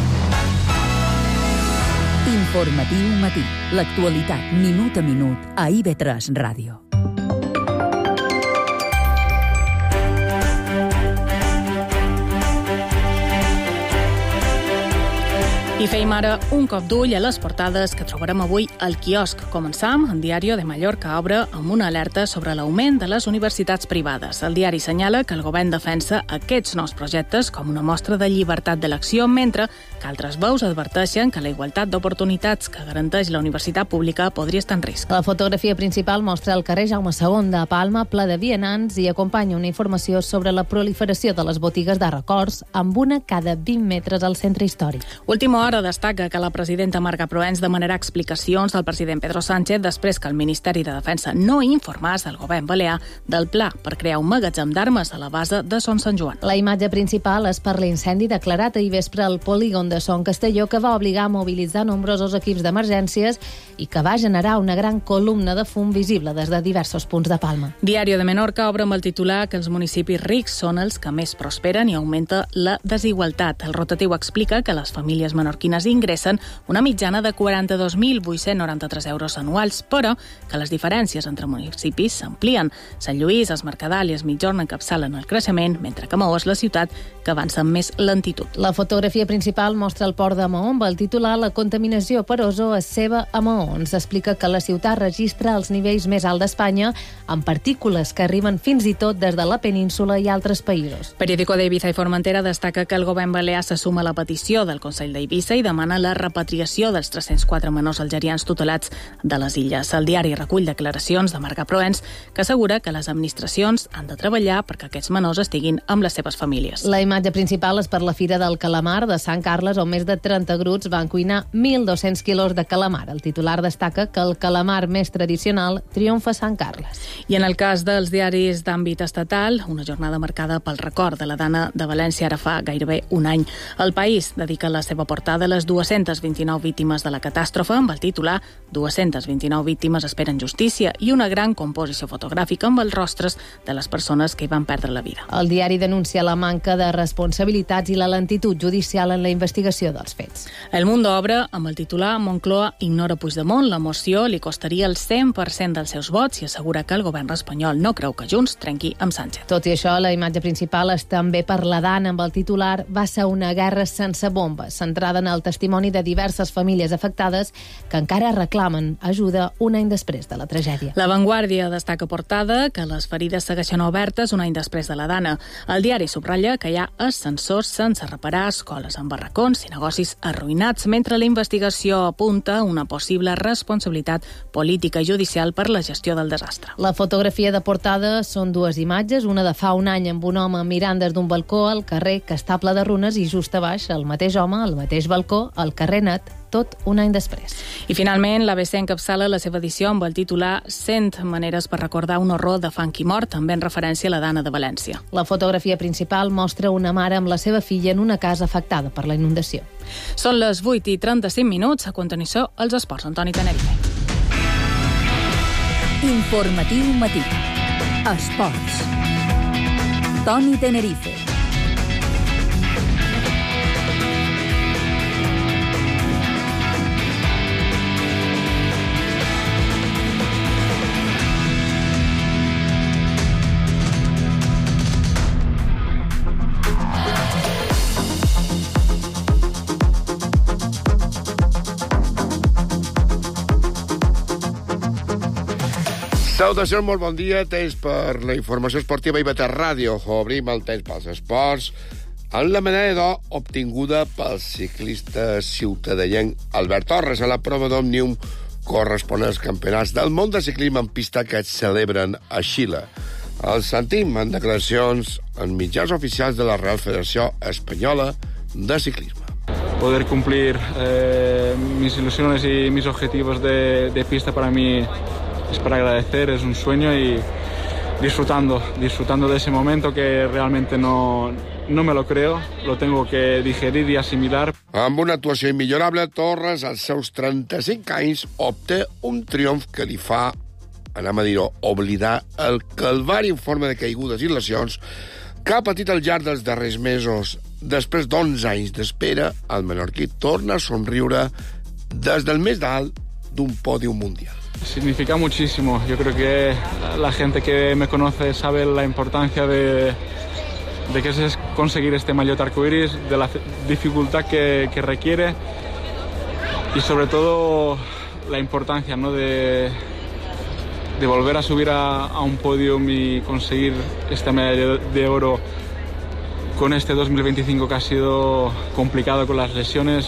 Informatiu matí. L'actualitat minut a minut a I V tres Ràdio. I feim ara un cop d'ull a les portades que trobarem avui al quiosc. Començam, en Diario de Mallorca obre amb una alerta sobre l'augment de les universitats privades. El diari senyala que el govern defensa aquests nous projectes com una mostra de llibertat d'elecció, mentre que altres veus adverteixen que la igualtat d'oportunitats que garanteix la universitat pública podria estar en risc. La fotografia principal mostra el carrer Jaume segon de Palma, ple de vianants, i acompanya una informació sobre la proliferació de les botigues de records, amb una cada vint metres al centre històric. Última hora destaca que la presidenta Marga Proens demanarà explicacions del president Pedro Sánchez després que el Ministeri de Defensa no informàs al govern balear del pla per crear un magatzem d'armes a la base de Son Sant Joan. La imatge principal és per l'incendi declarat ahir vespre al polígon de Son Castelló, que va obligar a mobilitzar nombrosos equips d'emergències i que va generar una gran columna de fum visible des de diversos punts de Palma. Diario de Menorca obre amb el titular que els municipis rics són els que més prosperen i augmenta la desigualtat. El rotatiu explica que les famílies menorquines menorquines ingressen una mitjana de quaranta-dos mil vuit-cents noranta-tres euros anuals, però que les diferències entre municipis s'amplien. Sant Lluís, Es Mercadal i Es Migjorn encapçalen el creixement, mentre que Maó és la ciutat que avança amb més lentitud. La fotografia principal mostra el port de Maó amb el titular «La contaminació per ozó és seva a Maó». Ens explica que la ciutat registra els nivells més alts d'Espanya amb partícules que arriben fins i tot des de la península i altres països. Periódico de Ibiza i Formentera destaca que el govern balear se suma a la petició del Consell d'Eivissa i demana la repatriació dels tres-cents quatre menors algerians tutelats de les illes. El diari recull declaracions de Marga Proens que assegura que les administracions han de treballar perquè aquests menors estiguin amb les seves famílies. La imatge principal és per la Fira del Calamar de Sant Carles, on més de trenta grups van cuinar mil dos-cents quilos de calamar. El titular destaca que el calamar més tradicional triomfa a Sant Carles. I en el cas dels diaris d'àmbit estatal, una jornada marcada pel record de la Dana de València ara fa gairebé un any. El País dedica la seva portada a les dues-centes vint-i-nou víctimes de la catàstrofe amb el titular «dues-centes vint-i-nou víctimes esperen justícia» i una gran composició fotogràfica amb els rostres de les persones que hi van perdre la vida. El diari denuncia la manca de responsabilitats i la lentitud judicial en la investigació dels fets. El Mundo obre amb el titular «Moncloa ignora Puigdemont, la moció li costaria el cent per cent dels seus vots» i assegura que el govern espanyol no creu que Junts trenqui amb Sánchez. Tot i això, la imatge principal és també per la Dana amb el titular «Va ser una guerra sense bombes», centrada en el testimoni de diverses famílies afectades que encara reclamen ajuda un any després de la tragèdia. La Vanguardia destaca portada que les ferides segueixen obertes un any després de la Dana. El diari subratlla que hi ha ascensors sense reparar, escoles amb barracons i negocis arruïnats, mentre la investigació apunta una possible responsabilitat política i judicial per la gestió del desastre. La fotografia de portada són dues imatges, una de fa un any amb un home mirant des d'un balcó al carrer que està ple de runes i just a baix el mateix home, al mateix balcó, al carrer net, tot un any després. I finalment, l'A B C encapçala la seva edició amb el titular «cent maneres per recordar un horror de fang i mort», també en referència a la Dana de València. La fotografia principal mostra una mare amb la seva filla en una casa afectada per la inundació. Són les vuit i trenta-cinc minuts. A continuació, els esports. Antoni Tenerife. Informatiu matí. Esports. Toni Tenerife. Salutacions, molt bon dia. Temps per la informació esportiva i Beta Ràdio. Obrim el temps pels esports amb la medalla d'or obtinguda pel ciclista ciutadellenc Albert Torres a la prova d'Òmnium corresponent als campionats del món de ciclisme en pista que es celebren a Xile. El sentim en declaracions en mitjans oficials de la Real Federació Espanyola de Ciclisme. Poder cumplir eh, mis ilusiones y mis objetivos de, de pista para mí es para agradecer, es un sueño y disfrutando, disfrutando de ese momento que realmente no, no me lo creo, lo tengo que digerir y asimilar. Amb una actuació immillorable, Torres, als seus trenta-cinc anys, obté un triomf que li fa, anem a dir-ho, oblidar el calvari en forma de caigudes i lesions que ha patit al llarg dels darrers mesos. Després d'onze anys d'espera, el menorquí torna a somriure des del més dalt d'un pòdium mundial. Significa muchísimo. Yo creo que la gente que me conoce sabe la importancia de, de que es conseguir este maillot arcoiris, de la dificultad que, que requiere y sobre todo la importancia, ¿no?, de, de volver a subir a, a un podium y conseguir esta medalla de oro con este dos mil veinticinco que ha sido complicado con las lesiones.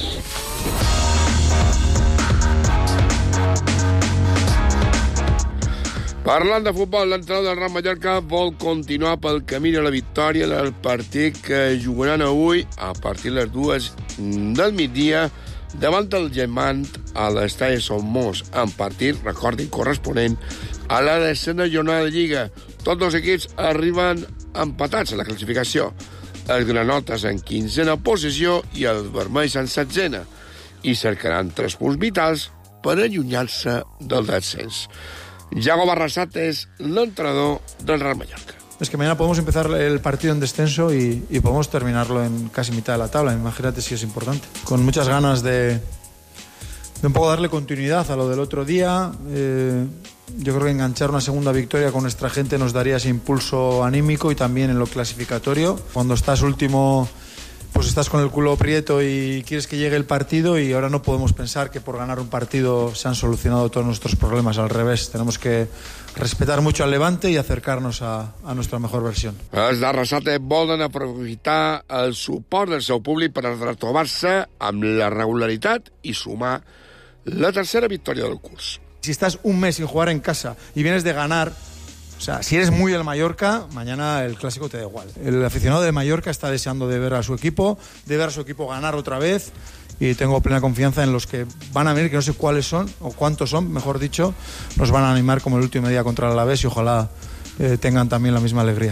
Parlant de futbol, l'entrenador del Real Mallorca vol continuar pel camí de la victòria en el partit que jugaran avui a partir de les dues del migdia davant el Gemant a l'estadi Somos, en partit, recordin, corresponent a la desena jornada de Lliga. Tots dos equips arriben empatats a la classificació. Els granotes en quinzena posició i els vermells en setzena, i cercaran tres punts vitals per allunyar-se del descens. Yago Barrasat és l'entrenador del Real Mallorca. es que mañana podemos empezar el partido en descenso y, y podemos terminarlo en casi mitad de la tabla. Imagínate si es importante. Con muchas ganas de, de un poco darle continuidad a lo del otro día. Eh, yo creo que enganchar una segunda victoria con nuestra gente nos daría ese impulso anímico y también en lo clasificatorio. Cuando estás último, pues estás con el culo prieto y quieres que llegue el partido, y ahora no podemos pensar que por ganar un partido se han solucionado todos nuestros problemas. Al revés, tenemos que respetar mucho al Levante y acercarnos a, a nuestra mejor versión. Els d'Arrasate volen aprofitar el suport del seu públic per retrobar-se amb la regularitat i sumar la tercera victòria del curs. Si estás un mes sin jugar en casa y vienes de ganar, o sea, si eres muy el Mallorca, mañana el clásico te da igual. El aficionado de Mallorca está deseando de ver a su equipo, de ver a su equipo ganar otra vez, y tengo plena confianza en los que van a venir, que no sé cuáles son, o cuántos son, mejor dicho, nos van a animar como el último día contra el Alavés, y ojalá eh, tengan también la misma alegría.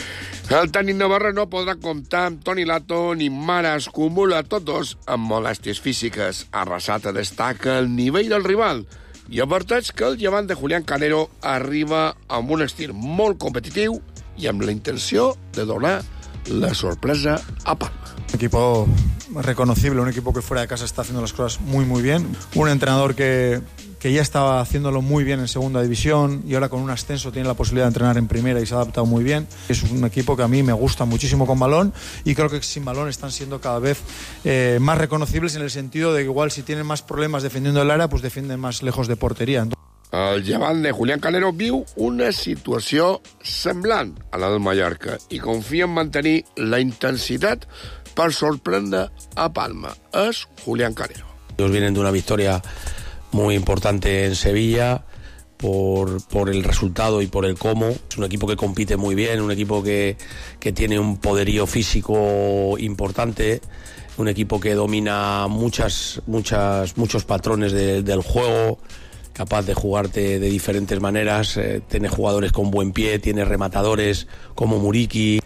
El tècnic navarra no podrà comptar amb Toni Lato ni Mara Escúmbula, tots dos amb molèsties físiques. Arrasate destaca el nivell del rival i adverteix que el llevant de Julián Canero arriba amb un estil molt competitiu i amb la intenció de donar la sorpresa a Palma. Un equipo reconocible, un equipo que fuera de casa está haciendo las cosas muy muy bien, un entrenador que, que ya estaba haciéndolo muy bien en segunda división y ahora con un ascenso tiene la posibilidad de entrenar en primera y se ha adaptado muy bien. Es un equipo que a mí me gusta muchísimo con balón, y creo que sin balón están siendo cada vez eh, más reconocibles, en el sentido de que igual si tienen más problemas defendiendo el área, pues defienden más lejos de portería. El llevant de Julián Canero viu una situació semblant a la del Mallorca i confia en mantenir la intensitat per sorprendre a Palma. Es Julián Canero. Ellos vienen de una victoria muy importante en Sevilla por, por el resultado y por el cómo. Es un equipo que compite muy bien, un equipo que, que tiene un poderío físico importante, un equipo que domina muchas, muchas, muchos patrones de, del juego, capaz de jugarte de diferentes maneras. Eh, tiene jugadores con buen pie, tiene rematadores como Muriqui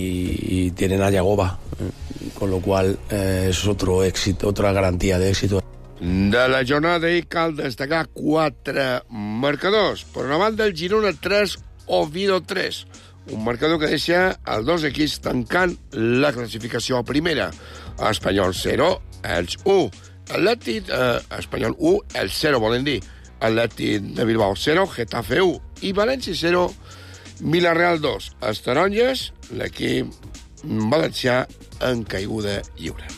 y, y tienen a Yagoba, eh, con lo cual eh, es otro éxito, otra garantía de éxito. De la jornada d'ahir cal destacar quatre marcadors. Per una banda, el Girona tres, Oviedo tres. Un marcador que deixa els dos equips tancant la classificació a primera. Espanyol zero, Elx u. Atlètic, eh, Espanyol u, Elx zero, volen dir. Atlètic de Bilbao zero, Getafe u. I València zero, Villarreal dos. Els taronges, l'equip valencià en caiguda lliure.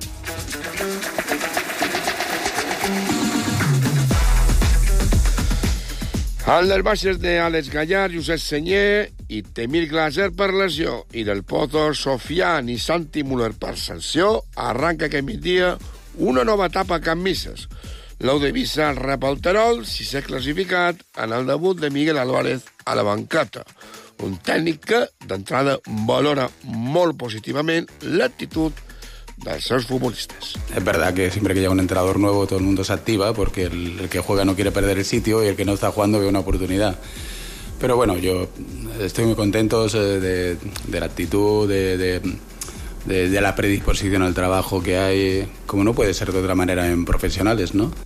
El del Baixes d'Àlex Gallar, Josep Senyer i Temir Glaser per lesió, i del Pozo, Sofian i Santi Müller per sanció, arranca aquest migdia una nova etapa a Can Misses. L'Eudevisa rep el Terol, sisè classificat, en el debut de Miguel Álvarez a la bancata. Un tècnic que, d'entrada, valora molt positivament l'actitud de sus futbolistas. Es verdad que siempre que llega un entrenador nuevo todo el mundo se activa, porque el, el que juega no quiere perder el sitio y el que no está jugando ve una oportunidad. Pero bueno, yo estoy muy contento de, de la actitud, de, de, de, de la predisposición al trabajo que hay, como no puede ser de otra manera en profesionales, ¿no?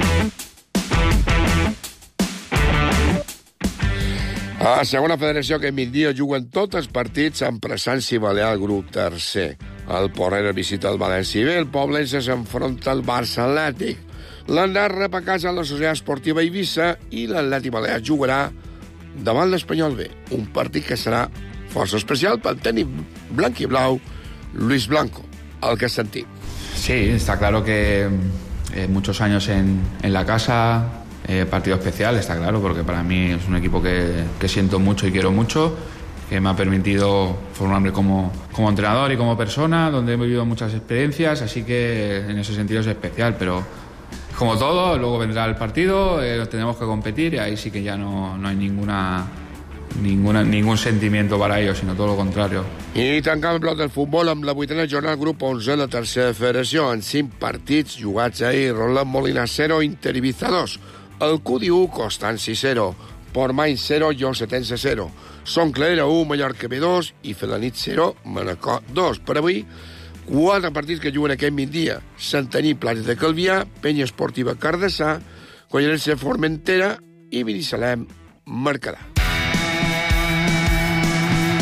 A la segona federació, aquest migdia juguen tots els partits amb presència balear al grup tercer. El Porrera visita el València B, el Poblense s'enfronta al Barça Atlètic. L'Andar rep a casa la Societat Esportiva Eivissa i l'Atlètic Balear jugarà davant l'Espanyol B. Un partit que serà força especial pel tècnic blanc i blau Luis Blanco, el que sentim. Sí, está claro que eh, muchos años en, en la casa, eh, partido especial, está claro, porque para mí es un equipo que, que siento mucho y quiero mucho, que me ha permitido formarme como, como entrenador y como persona, donde he vivido muchas experiencias, así que en ese sentido es especial, pero como todo, luego vendrá el partido, eh, tenemos que competir y ahí sí que ya no, no hay ninguna, ninguna, ningún sentimiento para ellos, sino todo lo contrario. I tancant el bloc del futbol amb la vuitena jornada del grup onze de la tercera federació, en cinc partits jugats ahir. Roland Molina zero, Inter Ibiza dos. El Cudi u, Constanci zero. Portmany zero, Llosetense zero. Son Clara u, Mallorca B dos i Felanit zero, Manacor dos. Per avui, quatre partits que juguen aquest migdia. Santanyí, Platja de Calvià, Penya Esportiva Cardassà, Collerense Formentera i Binissalem Mercadà.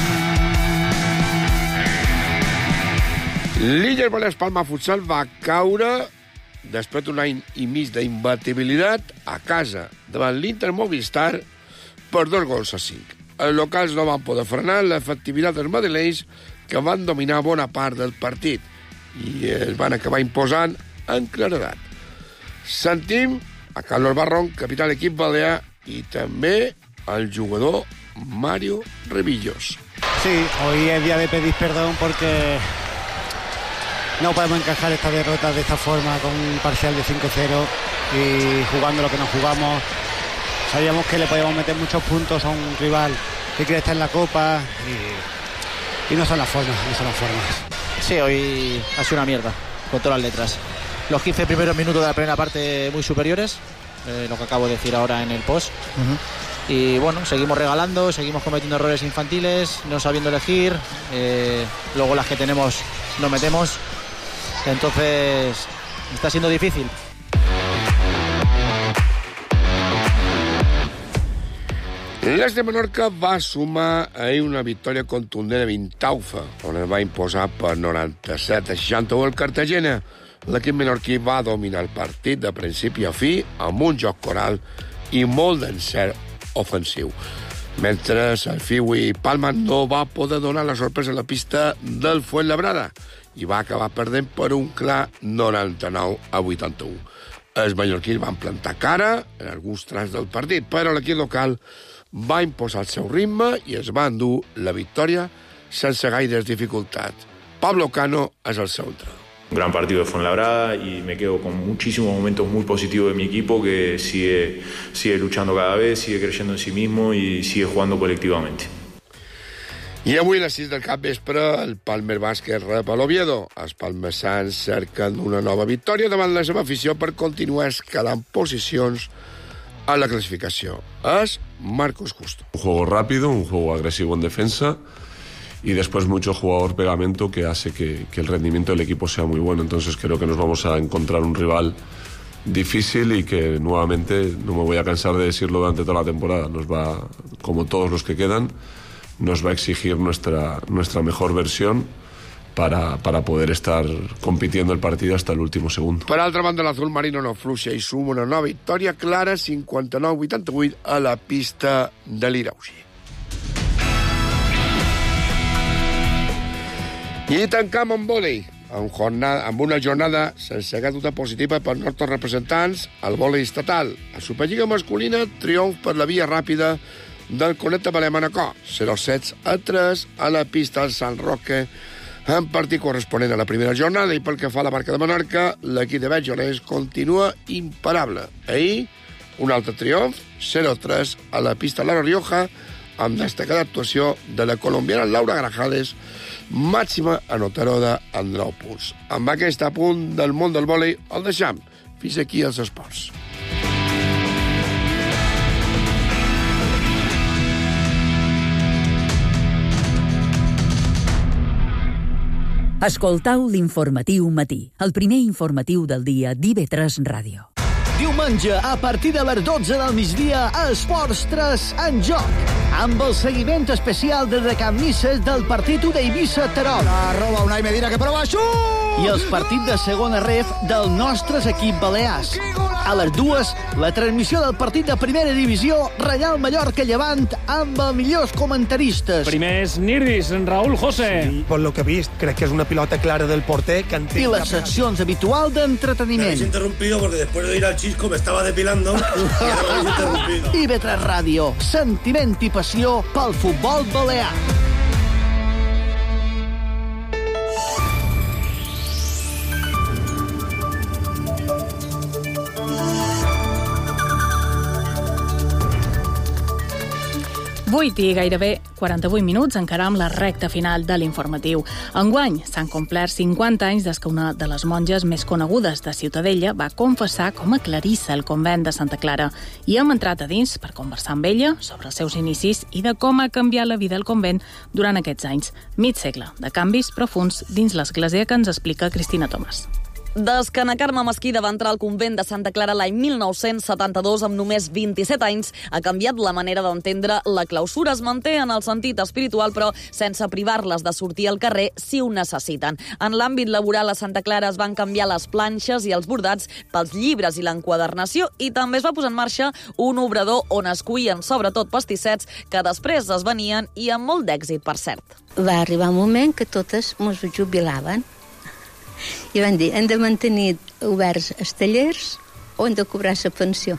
L'Illes Balears Palma Futsal va caure després d'un any i mig d'imbatibilitat a casa davant l'Inter Movistar per dos gols a cinc. Els locals no van poder frenar l'efectivitat dels madrilenys, que van dominar bona part del partit i es van acabar imposant en claredat. Sentim a Carlos Barrón, capità de l'equip balear, i també al jugador Mario Revillos. Sí, hoy es día de pedir perdón porque no podemos encajar esta derrota de esta forma con un parcial de cinco cero y jugando lo que nos jugamos. Sabíamos que le podíamos meter muchos puntos a un rival que quiere estar en la Copa y, y no son las formas, no son las formas. Sí, hoy ha sido una mierda, con todas las letras. Los quince primeros minutos de la primera parte muy superiores, eh, lo que acabo de decir ahora en el post. Uh-huh. Y bueno, seguimos regalando, seguimos cometiendo errores infantiles, no sabiendo elegir, eh, luego las que tenemos no metemos. Entonces, está siendo difícil. L'Es de Menorca va sumar ahir una victòria contundent a Vintaufa, on es va imposar per noranta-set a seixanta-u al Cartagena. L'equip menorquí va dominar el partit de principi a fi amb un joc coral i molt d'encert ofensiu. Mentre el Fiu i Palma no va poder donar la sorpresa a la pista del Fuenlabrada i va acabar perdent per un clar noranta-nou a vuitanta-u. Els menorquins van plantar cara en alguns trams del partit, però l'equip local va imposar el seu ritme i es va endur la victòria sense gaires dificultats. Pablo Cano és el seu entrenador. Un gran partido de Fuenlabrada y me quedo con muchísimos momentos muy positivos de mi equipo que sigue, sigue luchando cada vez, sigue creyendo en sí mismo y sigue jugando colectivamente. I avui a les sis del capvespre el Palmer Bàsquet rep a l'Oviedo. Els palmesans cerquen una nova victòria davant la seva afició per continuar escalant posicions a la clasificació. Es Marcos Justo. Un juego rápido, un juego agresivo en defensa y después mucho jugador pegamento que hace que, que el rendimiento del equipo sea muy bueno. Entonces creo que nos vamos a encontrar un rival difícil y que nuevamente, no me voy a cansar de decirlo durante toda la temporada, nos va, como todos los que quedan, nos va a exigir nuestra, nuestra mejor versión para, para poder estar compitiendo el partido hasta el último segundo. Per altra banda, l'Azul Marino no fluixa i suma una nova victòria clara, cinquanta-nou a vuitanta-vuit, a la pista de l'Irausi. I tancam amb vòlei, amb, jornada, amb una jornada sense cap dubte positiva per nostres representants al vòlei estatal. A Superliga masculina, triomf per la via ràpida del Conecta Balea-Manacor, zero set a tres a la pista del Sant Roque, en partit corresponent a la primera jornada, i pel que fa a la marca de Menorca, l'equip de Vergelers continua imparable. Ahir, un altre triomf, zero tres a la pista Lara Rioja, amb destacada actuació de la colombiana Laura Grajales, màxima anotadora amb nou punts. Amb aquest apunt del món del vòlei el deixam. Fins aquí els esports. Escoltau l'informatiu matí, el primer informatiu del dia d'I V tres Ràdio. Diumenge, a partir de les dotze del migdia, Esports tres en joc, amb el seguiment especial de recamisses del partit u d'Eivissa-Terol. La roba Unai Medina, que prova xut! I els partits de segona ref del nostre equip balears. A les dues, la transmissió del partit de primera divisió, Reial Mallorca-Llevant, amb els millors comentaristes. Primers Nirdis, Raúl José. Sí, por lo que he vist, crec que és una pilota clara del porter. Que I les seccions habituals d'entreteniment. Me habéis interrumpido porque después de ir al Chisco me estaba depilando y me habéis interrumpido. I V tres Ràdio, sentiment i passió pel futbol balear. vuit i gairebé quaranta-vuit minuts encaram la recta final de l'informatiu. Enguany s'han complert cinquanta anys des que una de les monges més conegudes de Ciutadella va confessar com a clarissa al convent de Santa Clara i hem entrat a dins per conversar amb ella sobre els seus inicis i de com ha canviat la vida al convent durant aquests anys. Mig segle de canvis profuns dins l'església que ens explica Cristina Tomàs. Des que na Carme Mesquida va entrar al convent de Santa Clara l'any mil nou-cents setanta-dos, amb només vint-i-set anys, ha canviat la manera d'entendre la clausura. Es manté en el sentit espiritual, però sense privar-les de sortir al carrer si ho necessiten. En l'àmbit laboral, a Santa Clara es van canviar les planxes i els bordats pels llibres i l'enquadernació, i també es va posar en marxa un obrador on es cuien sobretot pastissets que després es venien i amb molt d'èxit, per cert. Va arribar un moment que totes mos jubilaven i van dir, hem de mantenir oberts els tallers o hem de cobrar la pensió.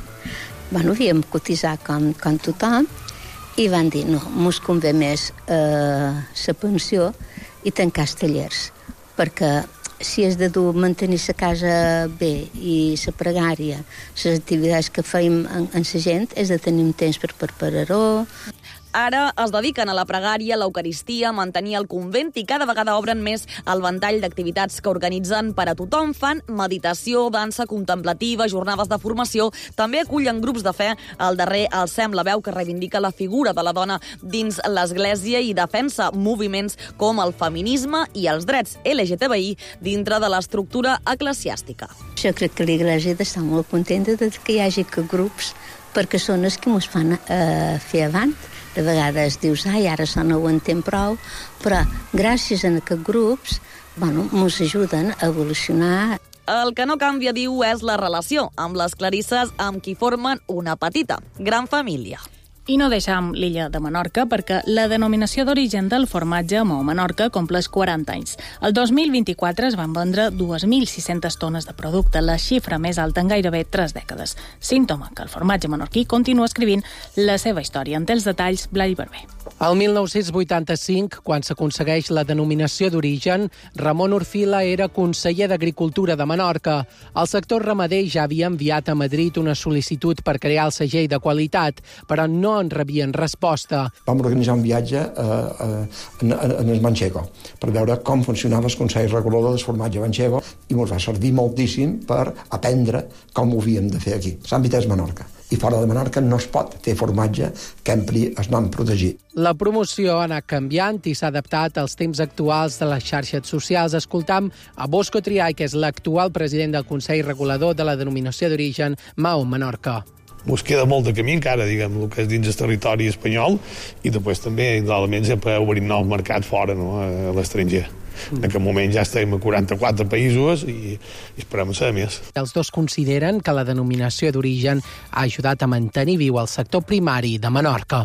Bueno, havíem cotitzar com, com tothom i van dir, no, mos convé més eh, la pensió i tancar els tallers, perquè si és de dur mantenir la casa bé i la pregària, les activitats que feim en, en la gent, és de tenir un temps per preparar-ho. Ara es dediquen a la pregària, l'eucaristia, a mantenir el convent i cada vegada obren més el ventall d'activitats que organitzen per a tothom. Fan meditació, dansa contemplativa, jornades de formació. També acullen grups de fe. El darrer, el Sem, la veu que reivindica la figura de la dona dins l'Església i defensa moviments com el feminisme i els drets L G T B I dintre de l'estructura eclesiàstica. Jo crec que l'Església està molt contenta de que hi hagi que grups, perquè són els que ens fan eh, fer avant. De vegades dius, ai, ara això no ho entenc prou, però gràcies a aquests grups, bueno, ens ajuden a evolucionar. El que no canvia, diu, és la relació amb les clarisses amb qui formen una petita, gran família. I no deixam l'illa de Menorca perquè la denominació d'origen del formatge Maó Menorca compleix quaranta anys. El dos mil vint-i-quatre es van vendre dos mil sis-centes tones de producte, la xifra més alta en gairebé tres dècades. Símptoma que el formatge menorquí continua escrivint la seva història. En té els detalls, Blai Barber. El mil nou-cents vuitanta-cinc, quan s'aconsegueix la denominació d'origen, Ramon Orfila era conseller d'Agricultura de Menorca. El sector ramader ja havia enviat a Madrid una sol·licitud per crear el segell de qualitat, però no en rebien resposta. Vam organitzar un viatge eh, en, en el Manchego per veure com funcionava el Consell Regulador del formatge Manchego i ens va servir moltíssim per aprendre com ho havíem de fer aquí. L'àmbit és Menorca. I fora de Menorca no es pot fer formatge que empri el nom protegit. La promoció ha anat canviant i s'ha adaptat als temps actuals de les xarxes socials. Escoltam a Bosco Triay, que és l'actual president del Consell Regulador de la denominació d'origen Maó Menorca. Ens queda molt de camí encara, diguem, el que és dins el territori espanyol, i després també, indudablement, sempre obrim nous mercats fora, no?, a l'estranger. En aquest moment ja estem a quaranta-quatre països i esperem ser més. Els dos consideren que la denominació d'origen ha ajudat a mantenir viu el sector primari de Menorca.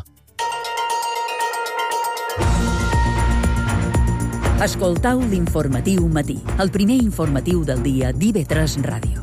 Escoltau l'informatiu matí, el primer informatiu del dia d'I V tres Ràdio.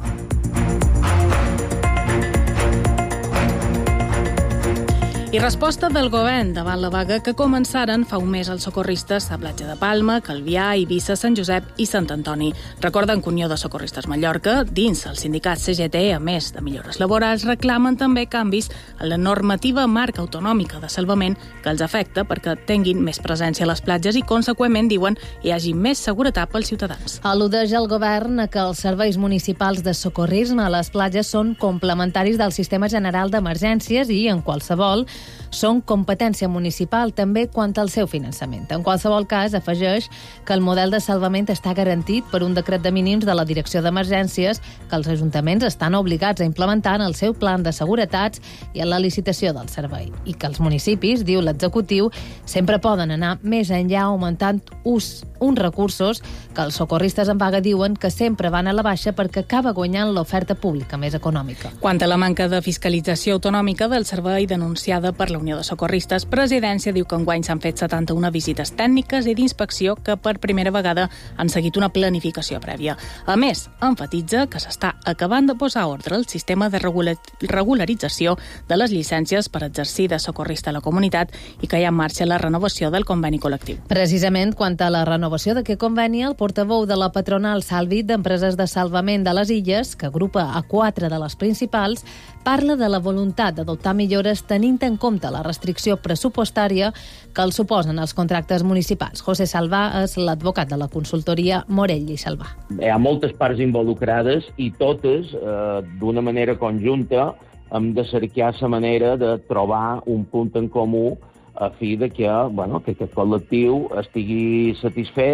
I resposta del govern davant la vaga que començaren fa un mes els socorristes a Platja de Palma, Calvià, Eivissa, Sant Josep i Sant Antoni. Recorden que Unió de Socorristes Mallorca, dins el sindicat C G T, a més de millores laborals, reclamen també canvis a la normativa marca autonòmica de salvament que els afecta perquè tinguin més presència a les platges i, conseqüentment, diuen, hi hagi més seguretat pels ciutadans. Al·ludeix el govern que els serveis municipals de socorrisme a les platges són complementaris del Sistema General d'Emergències i, en qualsevol, són competència municipal també quant al seu finançament. En qualsevol cas, afegeix que el model de salvament està garantit per un decret de mínims de la Direcció d'Emergències que els ajuntaments estan obligats a implementar en el seu plan de seguretats i en la licitació del servei. I que els municipis, diu l'executiu, sempre poden anar més enllà augmentant ús uns recursos que els socorristes en vaga diuen que sempre van a la baixa perquè acaba guanyant l'oferta pública més econòmica. Quant a la manca de fiscalització autonòmica del servei denunciada per la Unió de Socorristes, Presidència diu que enguany s'han fet setanta-una visites tècniques i d'inspecció que per primera vegada han seguit una planificació prèvia. A més, enfatitza que s'està acabant de posar ordre al sistema de regularització de les llicències per exercir de socorrista a la comunitat i que hi ha en marxa la renovació del conveni col·lectiu. Precisament, quant a la renovació d'aquest conveni, el portaveu de la patronal Salvit d'Empreses de Salvament de les Illes, que agrupa a quatre de les principals, parla de la voluntat d'adoptar millores tenint en compte la restricció pressupostària que els suposen els contractes municipals. José Salvà és l'advocat de la consultoria Morell i Salvà. Hi ha moltes parts involucrades i totes, eh, d'una manera conjunta, hem de cercar la manera de trobar un punt en comú a fi de que, bueno, que aquest col·lectiu estigui satisfet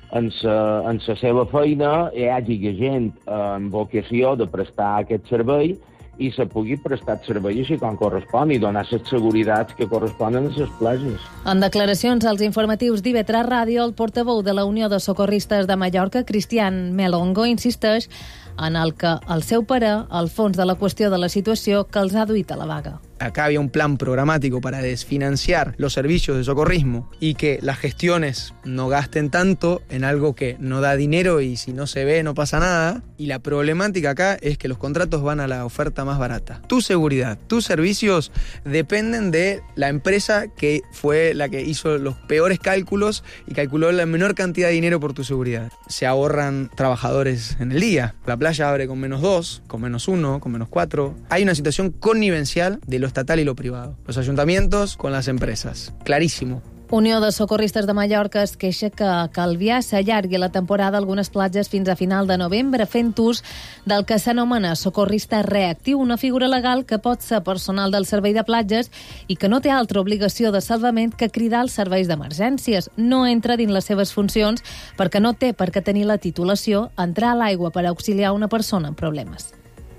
en la, en la seva feina hi hagi gent en vocació de prestar aquest servei i se pugui prestar servei així com correspon i donar les seguretats que corresponen a les platges. En declaracions als informatius d'I V tres Ràdio, el portaveu de la Unió de Socorristes de Mallorca, Cristian Melongo, insisteix en el que, al seu parer, el fons de la qüestió de la situació que els ha duit a la vaga. Acá había un plan programático para desfinanciar los servicios de socorrismo y que las gestiones no gasten tanto en algo que no da dinero y si no se ve no pasa nada. Y la problemática acá es que los contratos van a la oferta más barata. Tu seguridad, tus servicios dependen de la empresa que fue la que hizo los peores cálculos y calculó la menor cantidad de dinero por tu seguridad. Se ahorran trabajadores en el día. La playa abre con menos dos, con menos uno, con menos cuatro. Hay una situación connivencial de lo estatal y lo privado. Los ayuntamientos con las empresas. Clarísimo. Unió de Socorristes de Mallorca es queixa que a Calvià s'allargui la temporada a algunes platges fins a final de novembre, fent ús del que s'anomena socorrista reactiu, una figura legal que pot ser personal del servei de platges i que no té altra obligació de salvament que cridar als serveis d'emergències. No entra dins les seves funcions perquè no té per què tenir la titulació, entrar a l'aigua per auxiliar una persona en problemes.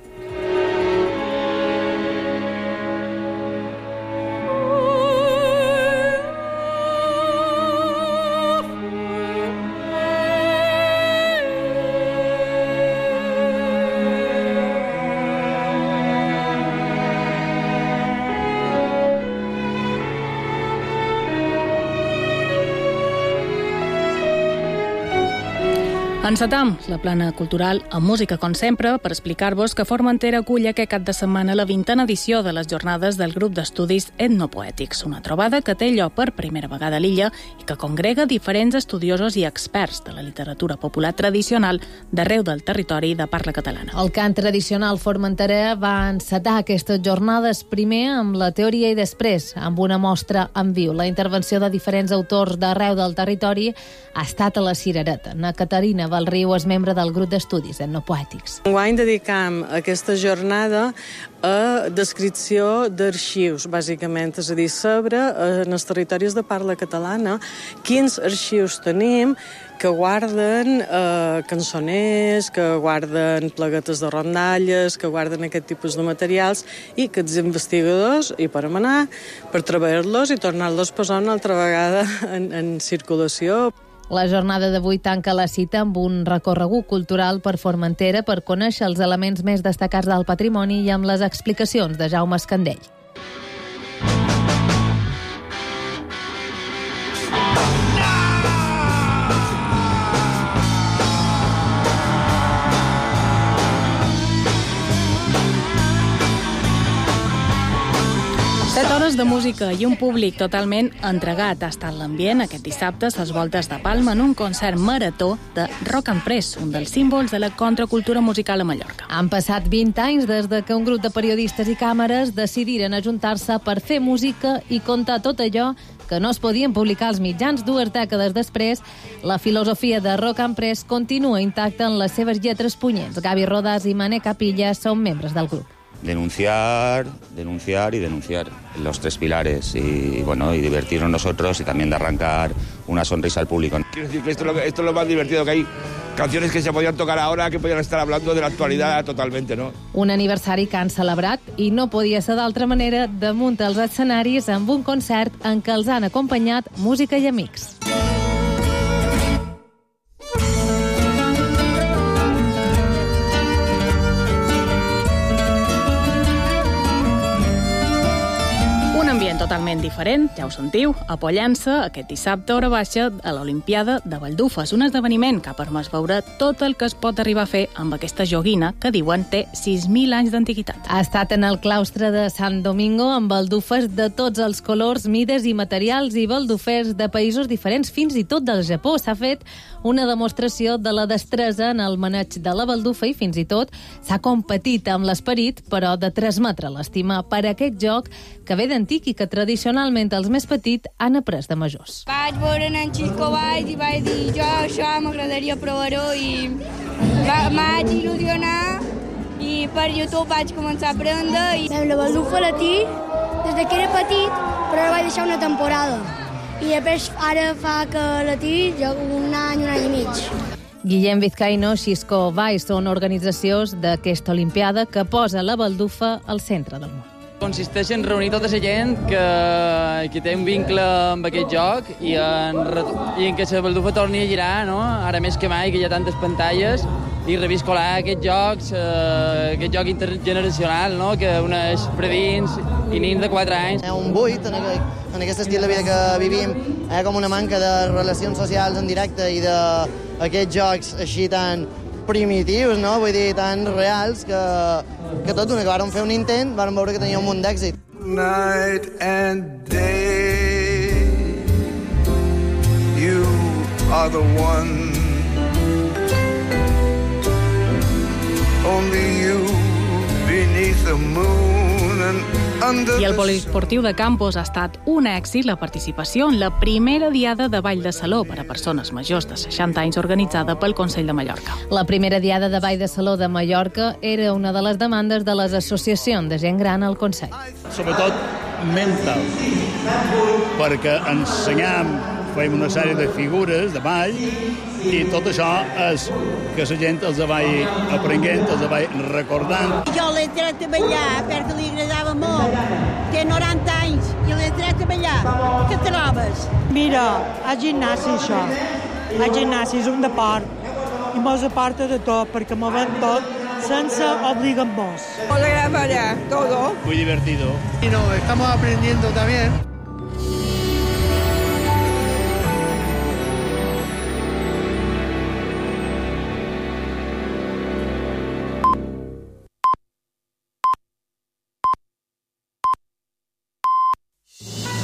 Encetam la plana cultural amb música, com sempre, per explicar-vos que Formentera acull aquest cap de setmana la vintena edició de les jornades del grup d'estudis etnopoètics, una trobada que té lloc per primera vegada a l'illa i que congrega diferents estudiosos i experts de la literatura popular tradicional d'arreu del territori de parla catalana. El cant tradicional formenterà va encetar aquestes jornades primer amb la teoria i després amb una mostra en viu. La intervenció de diferents autors d'arreu del territori ha estat a la cirereta. Na Caterina Valriu és membre del grup d'estudis etnopoètics. Enguany dedicam aquesta jornada a descripció d'arxius, bàsicament, és a dir, sobre en els territoris de parla catalana quins arxius tenim que guarden eh, cançoners, que guarden pleguetes de rondalles, que guarden aquest tipus de materials i que els investigadors hi podem anar per treballar-los i tornar-los a posar una altra vegada en, en circulació. La jornada d'avui tanca la cita amb un recorregut cultural per Formentera per conèixer els elements més destacats del patrimoni i amb les explicacions de Jaume Escandell. Set hores de música i un públic totalment entregat ha estat l'ambient aquest dissabte a les Voltes de Palma en un concert marató de Rock and Press, un dels símbols de la contracultura musical a Mallorca. Han passat vint anys des de que un grup de periodistes i càmeres decidiren ajuntar-se per fer música i contar tot allò que no es podien publicar als mitjans. Dues dècades després, la filosofia de Rock and Press continua intacta en les seves lletres punyents. Gavi Rodàs i Mané Capilla són membres del grup. Denunciar, denunciar y denunciar, los tres pilares, y bueno, y divertirnos nosotros y también de arrancar una sonrisa al público. Quiero decir que esto es, lo que, esto es lo más divertido, que hay canciones que se podían tocar ahora, que podían estar hablando de la actualidad totalmente, ¿no? Un aniversari que han celebrat, i no podia ser d'altra manera, damunt els escenaris amb un concert en què els han acompanyat música i amics. Totalment diferent, ja ho sentiu, a Pollença, aquest dissabte, hora baixa, a l'Olimpiada de Baldufes, un esdeveniment que ha permès veure tot el que es pot arribar a fer amb aquesta joguina que diuen té sis mil anys d'antiguitat. Ha estat en el claustre de Sant Domingo amb baldufes de tots els colors, mides i materials i baldufers de països diferents, fins i tot del Japó. S'ha fet una demostració de la destresa en el maneig de la baldufa i fins i tot s'ha competit amb l'esperit, però de transmetre l'estima per aquest joc que ve d'antic i que tradicionalment els més petits han après de majors. Vaig veure en Xisco Valls i vaig dir jo això m'agradaria provar-ho i vaig il·lusionar i per YouTube vaig començar a aprendre. I... La baldufa la tinc des que era petit, però la vaig deixar una temporada. i després ara fa que la tiri un any, un any i mig. Guillem Vizcaíno, Xisco Valls són organitzacions d'aquesta Olimpiada que posa la baldufa al centre del món. Consisteix en reunir tota la gent que, que té un vincle amb aquest joc i en, i en que la baldufa torni a girar, no? Ara més que mai, que hi ha tantes pantalles, i reviscolar aquests jocs, eh, aquest joc intergeneracional, no? Que uneix predins i nins de quatre anys. Hi ha un buit en, aquest, en aquest estil de vida que vivim, hi ha com una manca de relacions socials en directe i d'aquests jocs així tan primitius, no? Vull dir, tan reals, que, que tot una que vàrem fer un intent, vàrem veure que tenia un munt d'èxit. Night and day, you are the one, only you beneath the moon and I el poliesportiu de Campos ha estat un èxit la participació en la primera diada de ball de saló per a persones majors de seixanta anys organitzada pel Consell de Mallorca. La primera diada de ball de saló de Mallorca era una de les demandes de les associacions de gent gran al Consell. Sobretot mental, perquè ensenyam, fem una sèrie de figures de ball i tot això és que la gent els vagi aprenent, els vagi recordant. Jo l'he tret a ballar perquè li agradava molt. Té noranta anys i l'he tret a ballar. Què trobes? Mira, el gimnàs això. El gimnàs és un deport i mos aparta de tot perquè movem tot sense obligar-nos. Hola, ballar, todo. Muy divertido. Y no, estamos aprendiendo también.